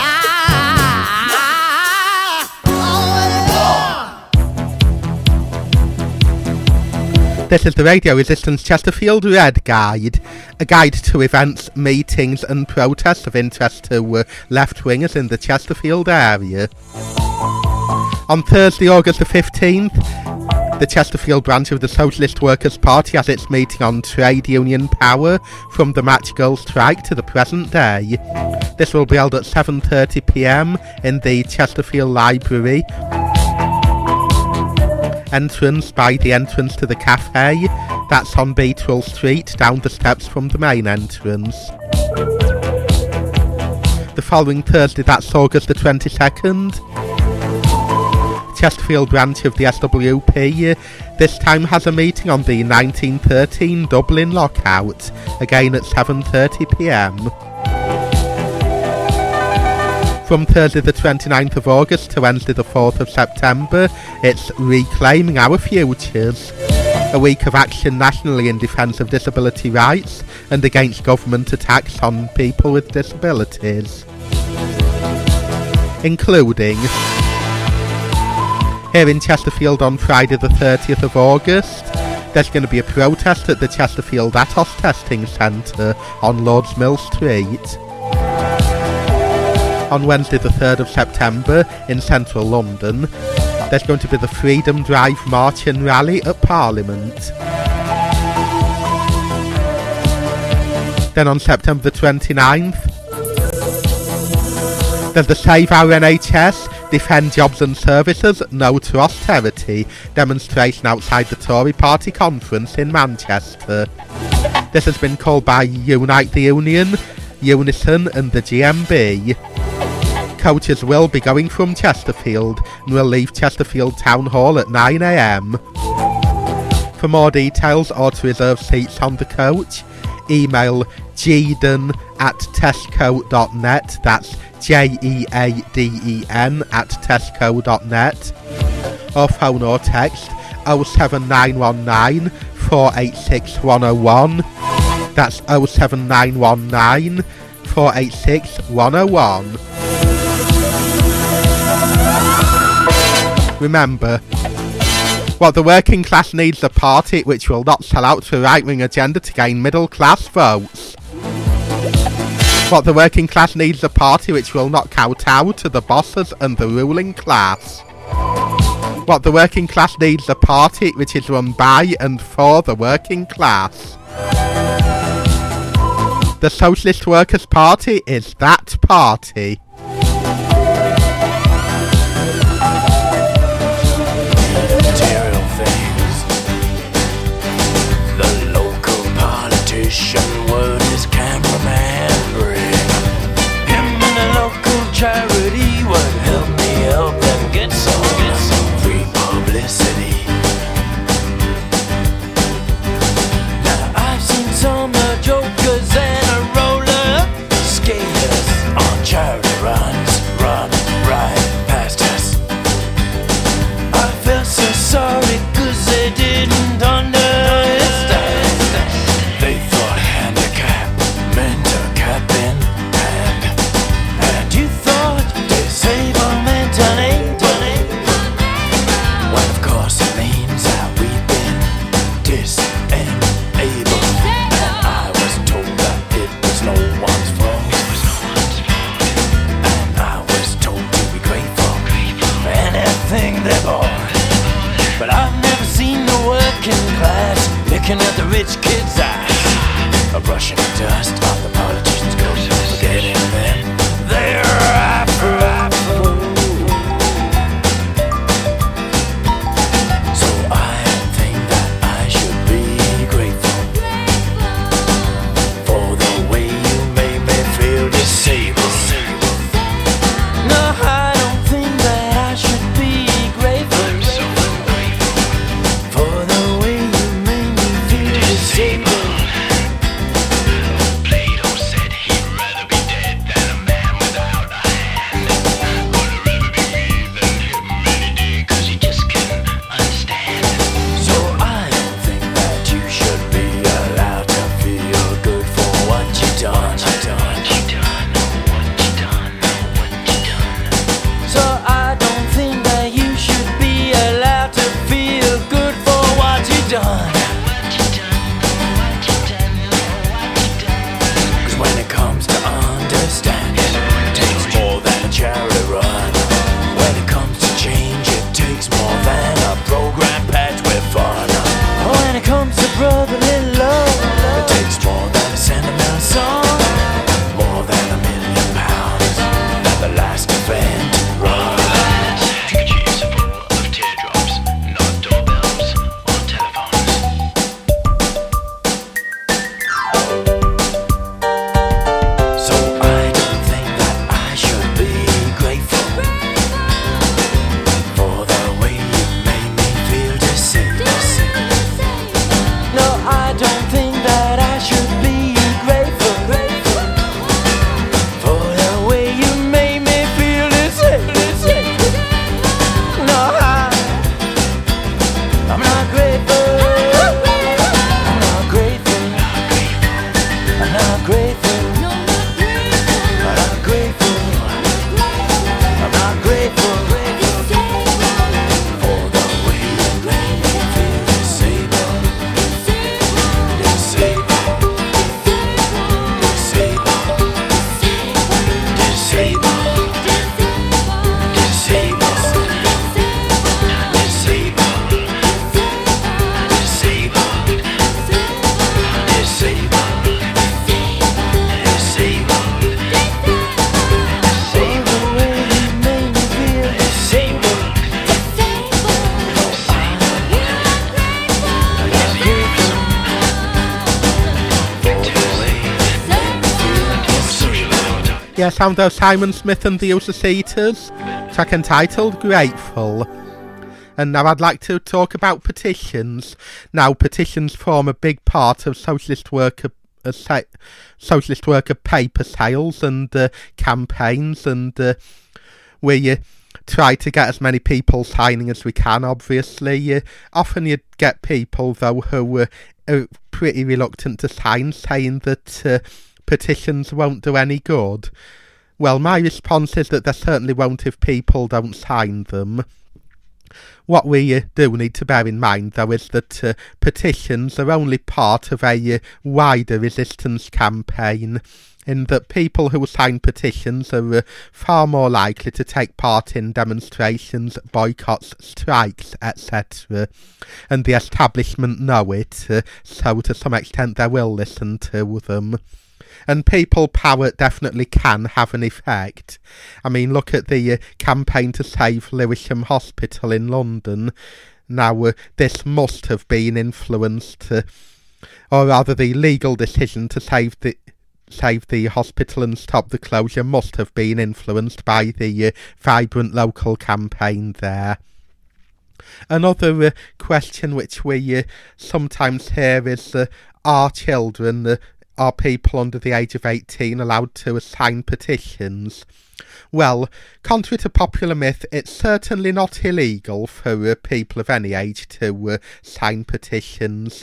S2: This is the Radio Resistance Chesterfield Red Guide, a guide to events, meetings and protests of interest to uh, left-wingers in the Chesterfield area. On Thursday, August the fifteenth, The Chesterfield branch of the Socialist Workers' Party has its meeting on trade union power from the Match Girl strike to the present day. This will be held at seven thirty p m in the Chesterfield Library. Entrance by the entrance to the cafe. That's on Beetrell Street, down the steps from the main entrance. The following Thursday, that's August the twenty-second. Chesterfield branch of the S W P this time has a meeting on the nineteen thirteen Dublin lockout, again at seven thirty p m. From Thursday the twenty-ninth of August to Wednesday the fourth of September, it's Reclaiming Our Futures, a week of action nationally in defence of disability rights and against government attacks on people with disabilities, including here in Chesterfield on Friday the thirtieth of August, there's going to be a protest at the Chesterfield Atos Testing Centre on Lords Mill Street. On Wednesday the third of September in central London, there's going to be the Freedom Drive March and Rally at Parliament. Then on September the twenty-ninth, there's the Save Our N H S, Defend Jobs and Services, No to Austerity demonstration outside the Tory Party conference in Manchester. This has been called by Unite the Union, Unison and the G M B. Coaches will be going from Chesterfield and will leave Chesterfield Town Hall at nine a m. For more details or to reserve seats on the coach, email jeden at tesco dot net, that's J E A D E N at tesco dot net, or phone or text oh seven nine one nine, four eight six, one oh one, that's oh seven nine one nine, four eight six, one oh one. Remember, what the working class needs a party which will not sell out to a right-wing agenda to gain middle-class votes. What the working class needs a party which will not kowtow to the bosses and the ruling class. What the working class needs a party which is run by and for the working class. The Socialist Workers' Party is that party.
S13: Material things. The local politician word is cameraman bring. Him and the local charity would help me help them get some, get some free publicity. Now I've seen some uh, jokers and a roller skaters on charity runs, run right past us. I felt so sorry cause they didn't understand. They thought handicap meant a cap in hand, and you thought disabled meant an aid, when of course it means that we've been disabled. And I was told that it was no one's fault, and I was told to be grateful for anything they bought. But I've never seen the working class looking at the rich kids' eyes, or brushing the dust off the politicians' coats, forgetting them they're afro. So I think that I should be grateful for the way you made me feel disabled. No, I don't think that I should be grateful for the way you made me feel disabled.
S2: Yeah, sound though Simon Smith and the Usacetas, track entitled Grateful. And now I'd like to talk about petitions. Now, petitions form a big part of socialist worker uh, sa- socialist worker paper sales and uh, campaigns, and uh, we uh, try to get as many people signing as we can, obviously. Uh, often you get people, though, who uh, are pretty reluctant to sign, saying that uh, petitions won't do any good. Well, my response is that they certainly won't if people don't sign them. What we uh, do need to bear in mind, though, is that uh, petitions are only part of a uh, wider resistance campaign, in that people who sign petitions are uh, far more likely to take part in demonstrations, boycotts, strikes, et cetera. And the establishment know it, uh, so to some extent they will listen to them. And people power definitely can have an effect. I mean, look at the uh, campaign to save Lewisham Hospital in London. Now, uh, this must have been influenced, uh, or rather the legal decision to save the save the hospital and stop the closure must have been influenced by the uh, vibrant local campaign there. Another uh, question which we uh, sometimes hear is, uh, are children... Uh, Are people under the age of eighteen allowed to sign petitions? Well, contrary to popular myth, it's certainly not illegal for uh, people of any age to uh, sign petitions.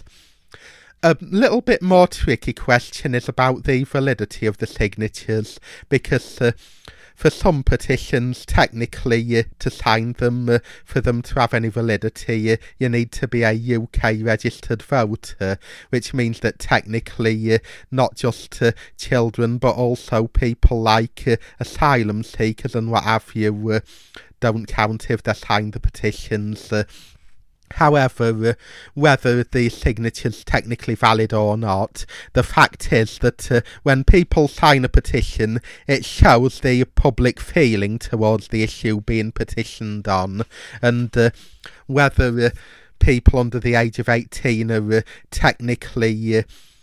S2: A little bit more tricky question is about the validity of the signatures, because uh, for some petitions, technically, uh, to sign them, uh, for them to have any validity, uh, you need to be a U K registered voter, which means that technically uh, not just uh, children, but also people like uh, asylum seekers and what have you uh, don't count if they sign the petitions. Uh, However, uh, whether the signature's technically valid or not, the fact is that uh, when people sign a petition, it shows the public feeling towards the issue being petitioned on, and uh, whether uh, people under the age of eighteen are uh, technically... Uh,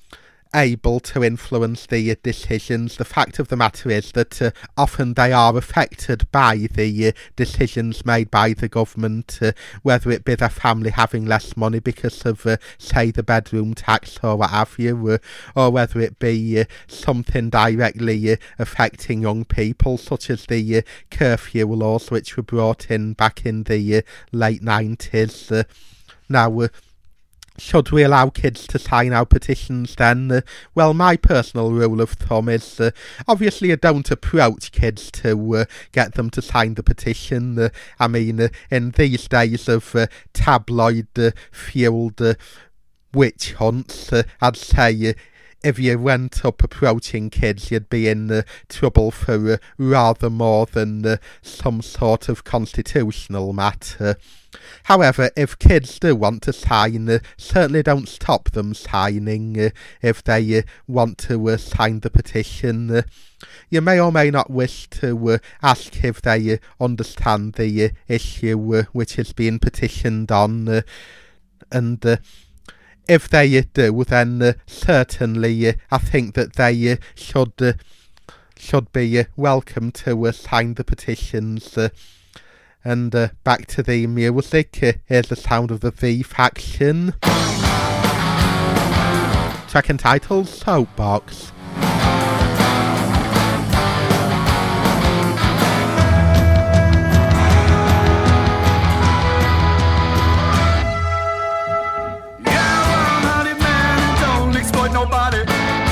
S2: able to influence the uh, decisions. The fact of the matter is that uh, often they are affected by the uh, decisions made by the government, uh, whether it be their family having less money because of, uh, say, the bedroom tax or what have you, uh, or whether it be uh, something directly uh, affecting young people, such as the uh, curfew laws which were brought in back in the uh, late nineties. Uh, now, uh, Should we allow kids to sign our petitions then? Uh, well, my personal rule of thumb is, uh, obviously you don't approach kids to uh, get them to sign the petition. Uh, I mean, uh, in these days of uh, tabloid-fueled uh, uh, witch hunts, uh, I'd say... Uh, if you went up approaching kids, you'd be in uh, trouble for uh, rather more than uh, some sort of constitutional matter. However, if kids do want to sign, uh, certainly don't stop them signing uh, if they uh, want to uh, sign the petition. Uh, you may or may not wish to uh, ask if they uh, understand the uh, issue uh, which is being petitioned on, uh, and... Uh, If they uh, do, then uh, certainly uh, I think that they uh, should uh, should be uh, welcome to uh, sign the petitions. Uh, and uh, back to the music. Uh, here's the sound of the V Faction. Track entitled Soapbox.
S14: Nobody.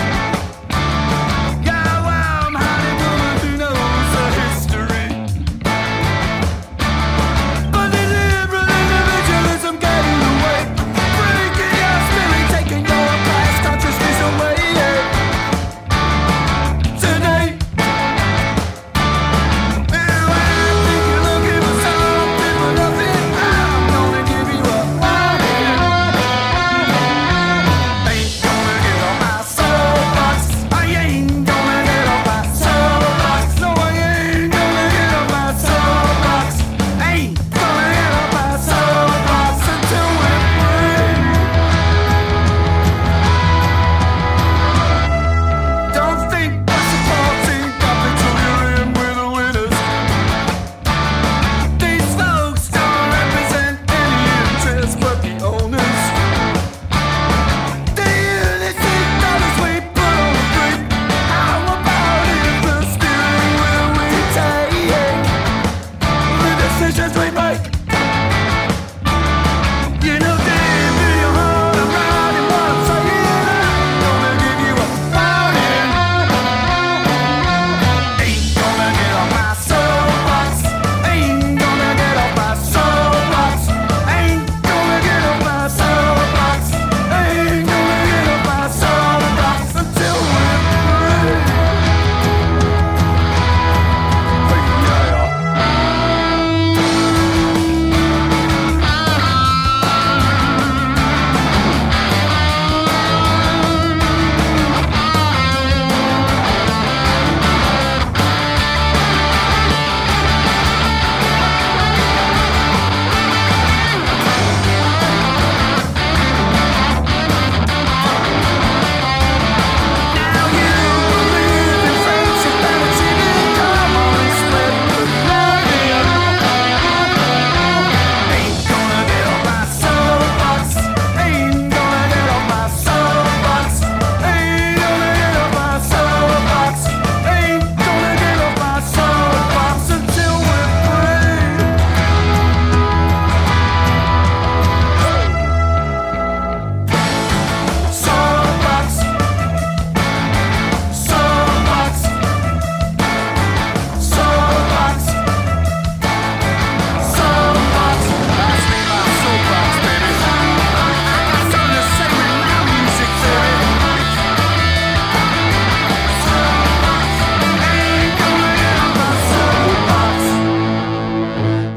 S14: Yeah, well, I'm honey woman who knows the history. But the liberal individualism got in the way, breaking your spirit, taking your past consciousness away. Yeah.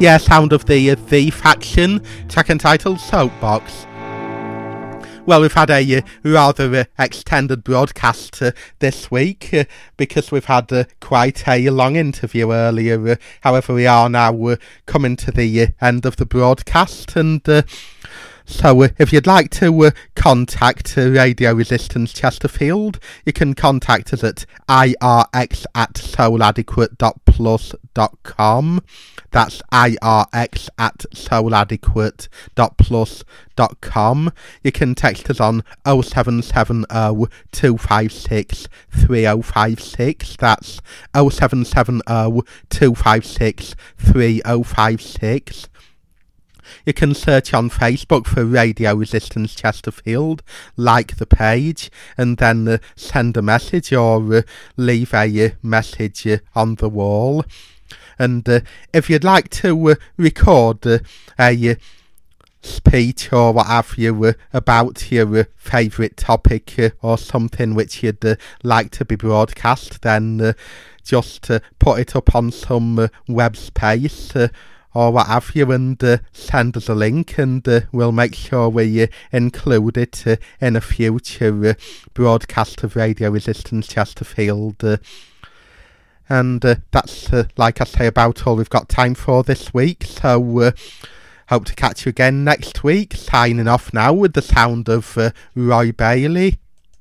S2: Yeah, sound of the uh, The Faction, track entitled Soapbox. Well, we've had a uh, rather uh, extended broadcast uh, this week uh, because we've had uh, quite a long interview earlier. Uh, however, we are now uh, coming to the uh, end of the broadcast, and uh, so uh, if you'd like to uh, contact uh, Radio Resistance Chesterfield, you can contact us at irx at souladequate dot plus dot com. That's irx at souladequate dot plus dot com. You can text us on oh seven seven oh, two five six, three oh five six. That's oh seven seven oh, two five six, three oh five six. You can search on Facebook for Radio Resistance Chesterfield, like the page, and then uh, send a message or uh, leave a uh, message uh, on the wall. And uh, if you'd like to uh, record uh, a uh, speech or what have you uh, about your uh, favourite topic uh, or something which you'd uh, like to be broadcast, then uh, just uh, put it up on some uh, web space uh, or what have you, and uh, send us a link, and uh, we'll make sure we uh, include it uh, in a future uh, broadcast of Radio Resistance Chesterfield. Uh, and uh, that's, uh, like I say, about all we've got time for this week, so uh, hope to catch you again next week. Signing off now with the sound of uh, Roy Bailey,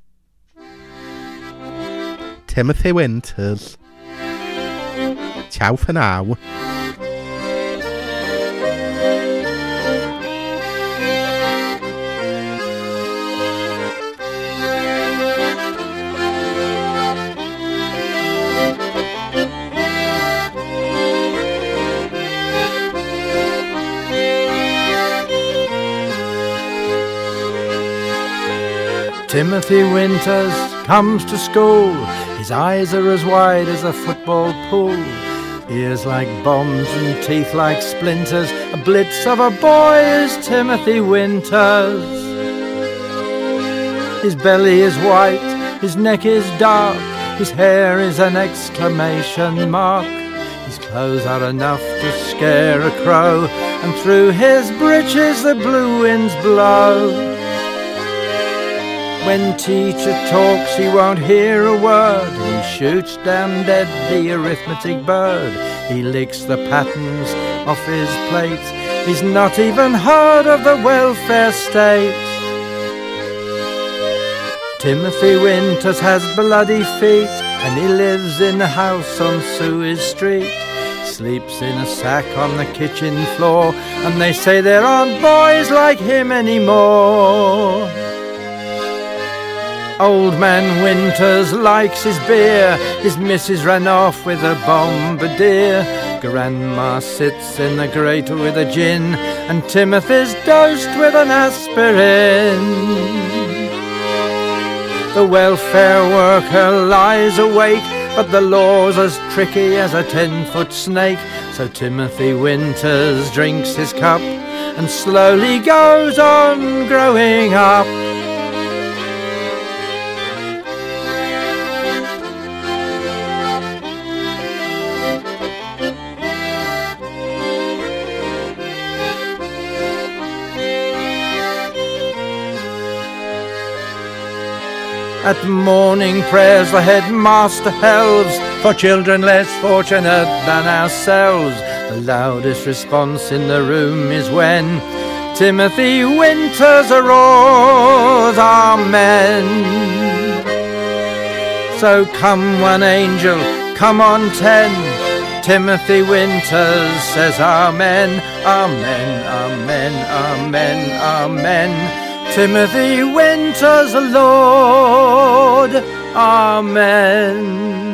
S2: Timothy Winters. Ciao for now.
S15: Timothy Winters comes to school. His eyes are as wide as a football pool. Ears like bombs and teeth like splinters. A blitz of a boy is Timothy Winters. His belly is white, his neck is dark, his hair is an exclamation mark. His clothes are enough to scare a crow, and through his breeches the blue winds blow. When teacher talks he won't hear a word. He shoots down dead the arithmetic bird. He licks the patterns off his plate. He's not even heard of the welfare state. Timothy Winters has bloody feet, and he lives in a house on Suez Street. Sleeps in a sack on the kitchen floor, and they say there aren't boys like him anymore. Old man Winters likes his beer. His missus ran off with a bombardier. Grandma sits in the grate with a gin, and Timothy's dosed with an aspirin. The welfare worker lies awake, but the law's as tricky as a ten-foot snake. So Timothy Winters drinks his cup and slowly goes on growing up. At morning prayers the headmaster helves for children less fortunate than ourselves. The loudest response in the room is when Timothy Winters roars, Amen. So come one angel, come on ten. Timothy Winters says Amen, Amen, Amen, Amen, Amen. Timothy Winters, Lord, Amen.